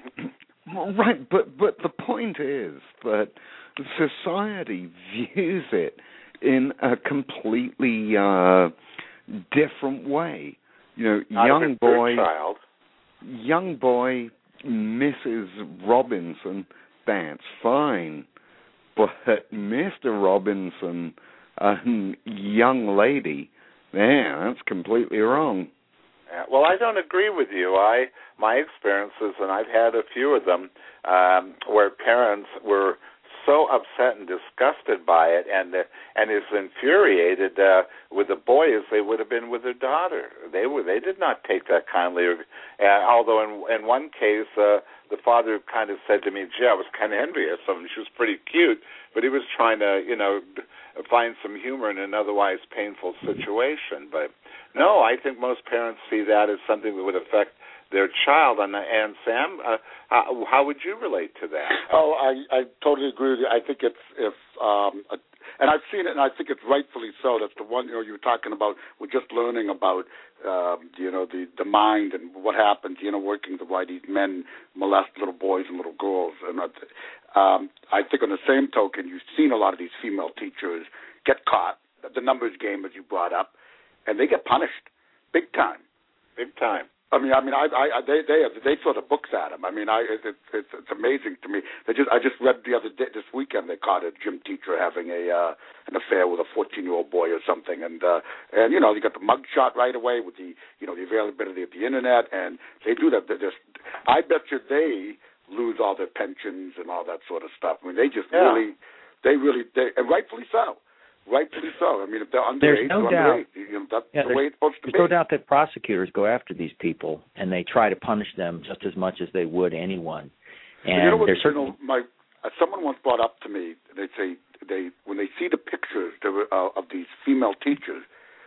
right. But but the point is that society views it in a completely uh, different way. You know, Not young boy, child. young boy, Missus Robinson, that's fine. But Mister Robinson, a young lady, yeah, that's completely wrong. Yeah, well, I don't agree with you. I my experiences, and I've had a few of them, um, where parents were so upset and disgusted by it, and uh, and is infuriated uh, with the boy as they would have been with their daughter. They were they did not take that kindly. Uh, although in in one case, uh, the father kind of said to me, "Gee, I was kind of envious of her. She was pretty cute," but he was trying to, you know, find some humor in an otherwise painful situation. But no, I think most parents see that as something that would affect their child. And, and Sam, uh, how, how would you relate to that? Oh, I, I totally agree with you. I think it's if um, a, and I've seen it, and I think it's rightfully so. That's the one you know you were talking about. We're just learning about um, you know the the mind and what happens. You know, working the why these men molest little boys and little girls. And um, I think on the same token, you've seen a lot of these female teachers get caught. The numbers game, as you brought up, and they get punished big time. Big time. I mean, I mean, I, I, they, they, they throw the books at him. I mean, I, it, it's, it's amazing to me. They just, I just read the other day, this weekend, they caught a gym teacher having a uh, an affair with a fourteen-year-old boy or something, and uh, and you know, you got the mug shot right away with the, you know, the availability of the internet, and they do that. They just, I bet you they lose all their pensions and all that sort of stuff. I mean, they just yeah. really, they really, they, and rightfully so. rightfully so. I mean, if they're underage, There's no they're doubt. underage. You know, that's Yeah, the way it's supposed to there's be. no doubt that prosecutors go after these people and they try to punish them just as much as they would anyone. And you know what? they're You certainly know, my uh, someone once brought up to me. They say they when they see the pictures uh, of these female teachers,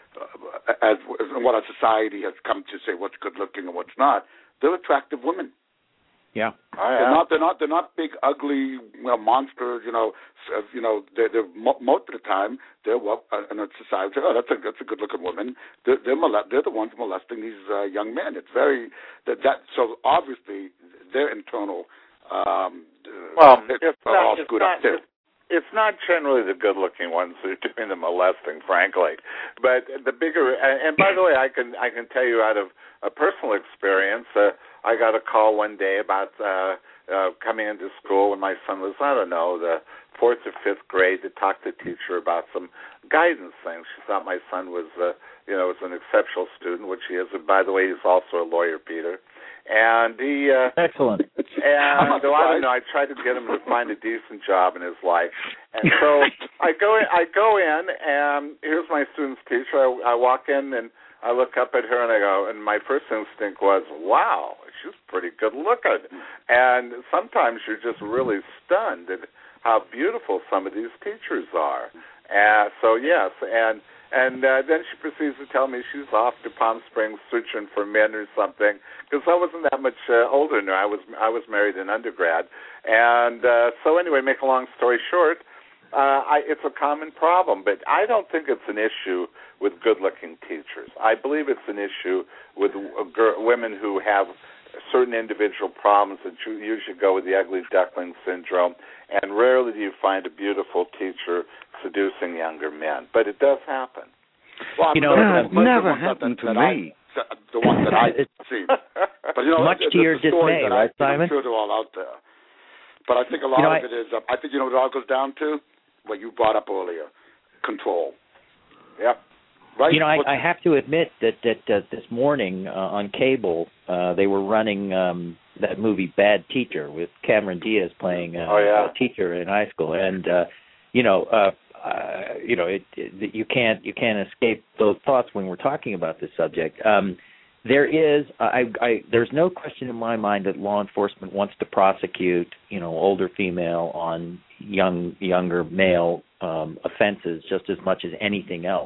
uh, as, as what our society has come to say what's good looking and what's not, they're attractive women. yeah. Oh, yeah. They're not. They're not. They're not big, ugly, you know, monsters. You know. Uh, you know. They're, they're mo- most of the time they're well uh, in a society. Oh, that's a that's a good looking woman. They're they're, mole- they're the ones molesting these uh, young men. It's very that that. So obviously their internal. Um, Well, it's, it's are not, all it's screwed not, up too. it's, it's not generally the good-looking ones who are doing the molesting, frankly. But the bigger, and, and by the way, I can I can tell you out of a personal experience. Uh, I got a call one day about uh, uh, coming into school when my son was, I don't know, the fourth or fifth grade, to talk to the teacher about some guidance things. She thought my son was, uh, you know, was an exceptional student, which he is. And by the way, he's also a lawyer, Peter. And he, uh, Excellent. and so I don't know. I tried to get him to find a decent job in his life, and so I go in. I go in, and here's my student's teacher. I, I walk in, and I look up at her, and I go. And my first instinct was, "Wow, she's pretty good looking." And sometimes you're just really stunned at how beautiful some of these teachers are. And so yes, and. And uh, then she proceeds to tell me she's off to Palm Springs searching for men or something, because I wasn't that much uh, older than her. I was I was married in undergrad, and uh, so anyway, make a long story short, uh, I, it's a common problem. But I don't think it's an issue with good-looking teachers. I believe it's an issue with uh, gir- women who have certain individual problems that usually go with the ugly duckling syndrome, and rarely do you find a beautiful teacher seducing younger men, but it does happen. Well, You know, the- it the- never the ones happened that, to that me. I, the ones that I've seen. But, you know, Much the, to your the stories dismay, that right, I, Simon? I'm sure they're all out there. But I think a lot You know, of I- it is, uh, I think, you know what it all goes down to? What you brought up earlier, control. Yep. Right? You know, I, What- I have to admit that that uh, this morning uh, on cable uh, they were running um, that movie Bad Teacher with Cameron Diaz playing uh, Oh, yeah. a teacher in high school, and uh, you know, uh, uh, you know, it, it, you can't you can't escape those thoughts when we're talking about this subject. Um, there is, I, I, there's no question in my mind that law enforcement wants to prosecute, you know, older female on young younger male um, offenses just as much as anything else.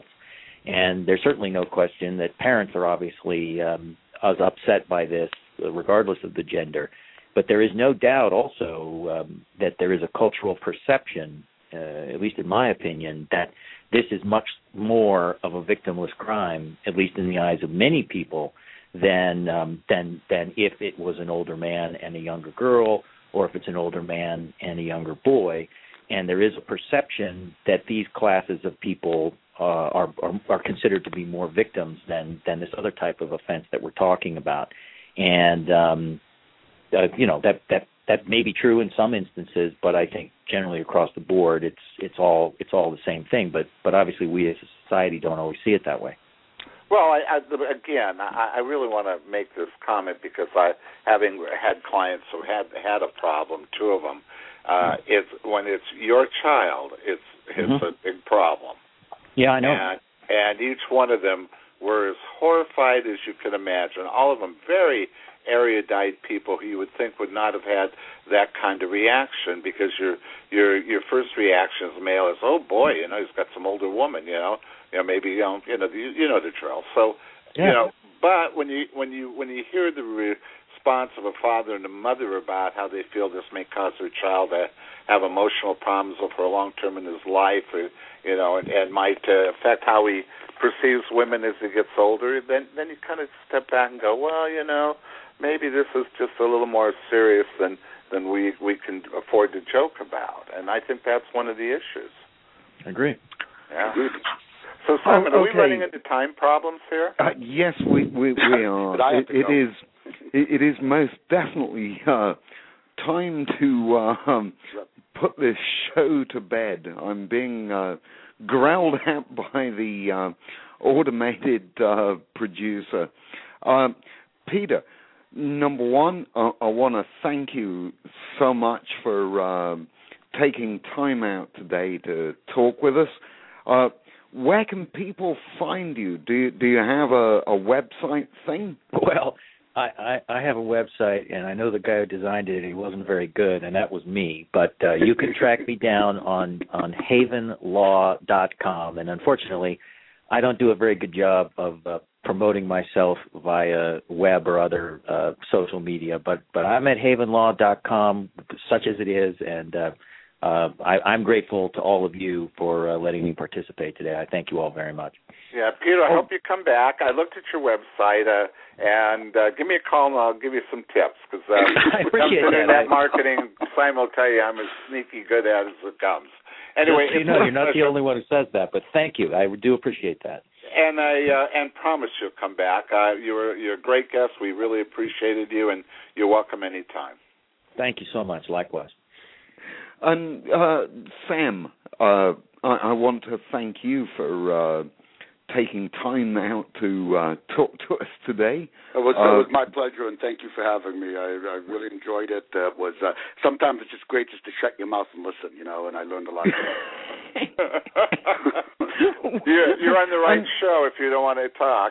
And there's certainly no question that parents are obviously um, as upset by this, regardless of the gender. But there is no doubt also um, that there is a cultural perception, uh, at least in my opinion, that this is much more of a victimless crime, at least in the eyes of many people, than um, than than if it was an older man and a younger girl, or if it's an older man and a younger boy. And there is a perception that these classes of people uh, are, are are considered to be more victims than than this other type of offense that we're talking about. And um, uh, you know that that that may be true in some instances, but I think generally across the board, it's it's all it's all the same thing. But but obviously, we as a society don't always see it that way. Well, I, I, again, I, I really want to make this comment because I, having had clients who had had a problem, two of them, uh, it's when it's your child, it's it's Mm-hmm. a big problem. Yeah, I know. And, and each one of them were as horrified as you could imagine. All of them very erudite people who you would think would not have had that kind of reaction, because your your your first reaction as a male is, oh boy, you know, he's got some older woman, you know, you know, maybe you know, you know, you, you know the drill. So, Yeah. you know, but when you when you when you hear the response of a father and a mother about how they feel this may cause their child to have emotional problems for a long term in his life, or, you know, and, and might uh, affect how he perceives women as he gets older, then then you kind of step back and go, well, you know, maybe this is just a little more serious than than we we can afford to joke about, and I think that's one of the issues. I agree. Yeah. So, Simon, Oh, are we okay. running into time problems here? Uh, yes, we we, we are. But I have it, to it go. is it, it is most definitely uh, time to uh, um, put this show to bed. I'm being uh, growled at by the uh, automated uh, producer. Uh, Peter, number one, uh, I want to thank you so much for uh, taking time out today to talk with us. Uh, where can people find you? Do you, do you have a, a website thing? Well, I, I, I have a website, and I know the guy who designed it, he wasn't very good, and that was me. But uh, you can track me down on, on haven law dot com, and unfortunately, I don't do a very good job of uh, promoting myself via web or other uh, social media, but, but I'm at haven law dot com, such as it is, and uh, uh, I, I'm grateful to all of you for uh, letting me participate today. I thank you all very much. Yeah, Peter, I Oh. hope you come back. I looked at your website, uh, and uh, give me a call, and I'll give you some tips, because uh, I appreciate when it comes to that. internet I- marketing, Simon will tell you I'm as sneaky good at it as it comes. Anyway, Just so you know, you're not the only one who says that, but thank you. I do appreciate that. And I uh, and promise you'll come back. Uh, you're you're a great guest. We really appreciated you, and you're welcome anytime. Thank you so much. Likewise. And uh, Sam, uh, I, I want to thank you for uh, taking time out to uh, talk to us today. It was, Uh, it was my pleasure, and thank you for having me. I, I really enjoyed it. Uh, it was uh, sometimes it's just great just to shut your mouth and listen, you know. And I learned a lot. you're, you're on the right And- show if you don't want to talk.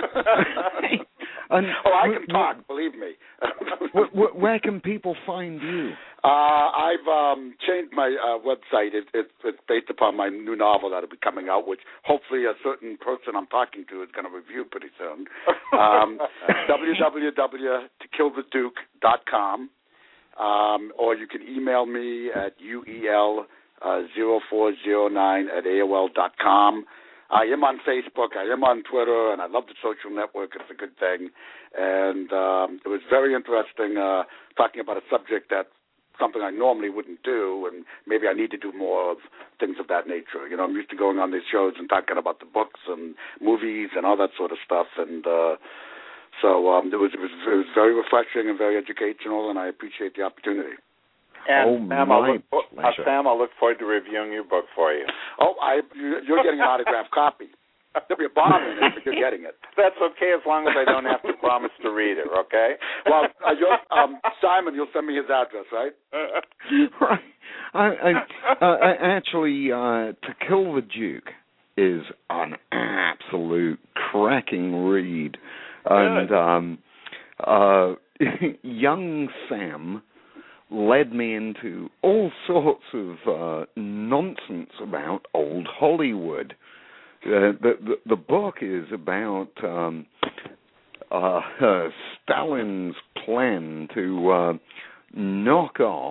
and oh, I wh- can wh- talk. Believe me. wh- wh- where can people find you? Uh, I've um, changed my uh, website. It, it, it's based upon my new novel that will be coming out, which hopefully a certain person I'm talking to is going to review pretty soon. Um, w w w dot to kill the duke dot com, um, or you can email me at u e l zero four zero nine at a o l dot com. I am on Facebook, I am on Twitter, and I love the social network. It's a good thing. And um, it was very interesting uh, talking about a subject that something I normally wouldn't do, and maybe I need to do more of things of that nature. You know, I'm used to going on these shows and talking about the books and movies and all that sort of stuff, and uh, so um, it was it was it was very refreshing and very educational, and I appreciate the opportunity. And Oh, Sam, my I'll look, uh, pleasure. Sam, I'll look forward to reviewing your book for you. Oh, I you- you're getting an autographed copy. There'll be a bomb in it, but you're getting it. That's okay as long as I don't have to promise to read it, okay? Well, uh, you're, um, Simon, you'll send me his address, right? Right. I, I, uh, I actually, uh, To Kill the Duke is an absolute cracking read. And um, uh, young Sam led me into all sorts of uh, nonsense about old Hollywood. Uh, the, the the book is about um, uh, uh, Stalin's plan to uh, knock off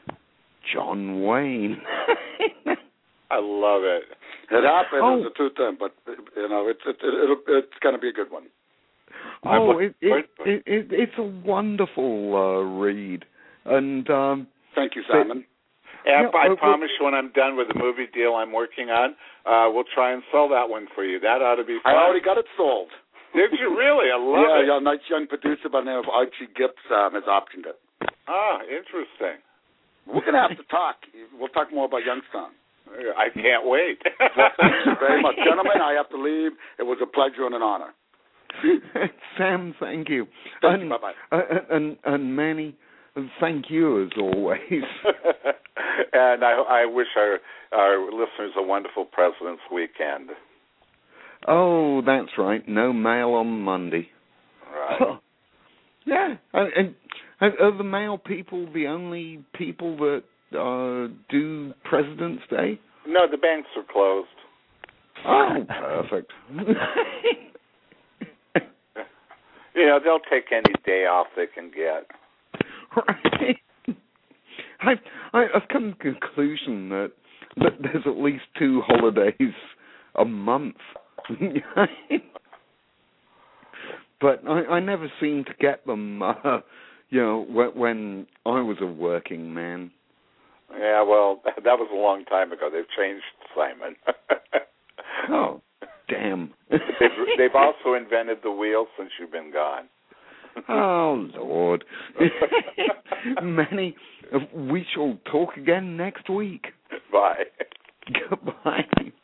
John Wayne. I love it. It happened. Oh. It was a true thing, but you know, it's it, it, it'll, it's going to be a good one. Oh, it, it, it, it, it's a wonderful uh, read, and um, Thank you, Simon. And Yeah, I uh, promise you, when I'm done with the movie deal I'm working on, uh, we'll try and sell that one for you. That ought to be fun. I already got it sold. Did you really? I love yeah, it. yeah, a nice young producer by the name of Archie Gibbs um, has optioned it. Ah, interesting. We're going to have to talk. We'll talk more about Youngstown. I can't wait. Well, thank you very much. Gentlemen, I have to leave. It was a pleasure and an honor. Sam, thank you. Thank and, you. Bye-bye. Uh, and, and Manny, thank you as always. And I, I wish our, our listeners a wonderful President's Weekend. Oh, that's right. No mail on Monday. Right. Yeah. And, and are the male people the only people that uh, do President's Day? No, the banks are closed. Oh, perfect. You know, they'll take any day off they can get. Right. I, I, I've come to the conclusion that, that there's at least two holidays a month. But I, I never seem to get them, uh, you know, when, when I was a working man. Yeah, well, that was a long time ago. They've changed, Simon. Oh, damn. they've, they've also invented the wheel since you've been gone. Oh, Lord. Manny, we shall talk again next week. Bye. Goodbye.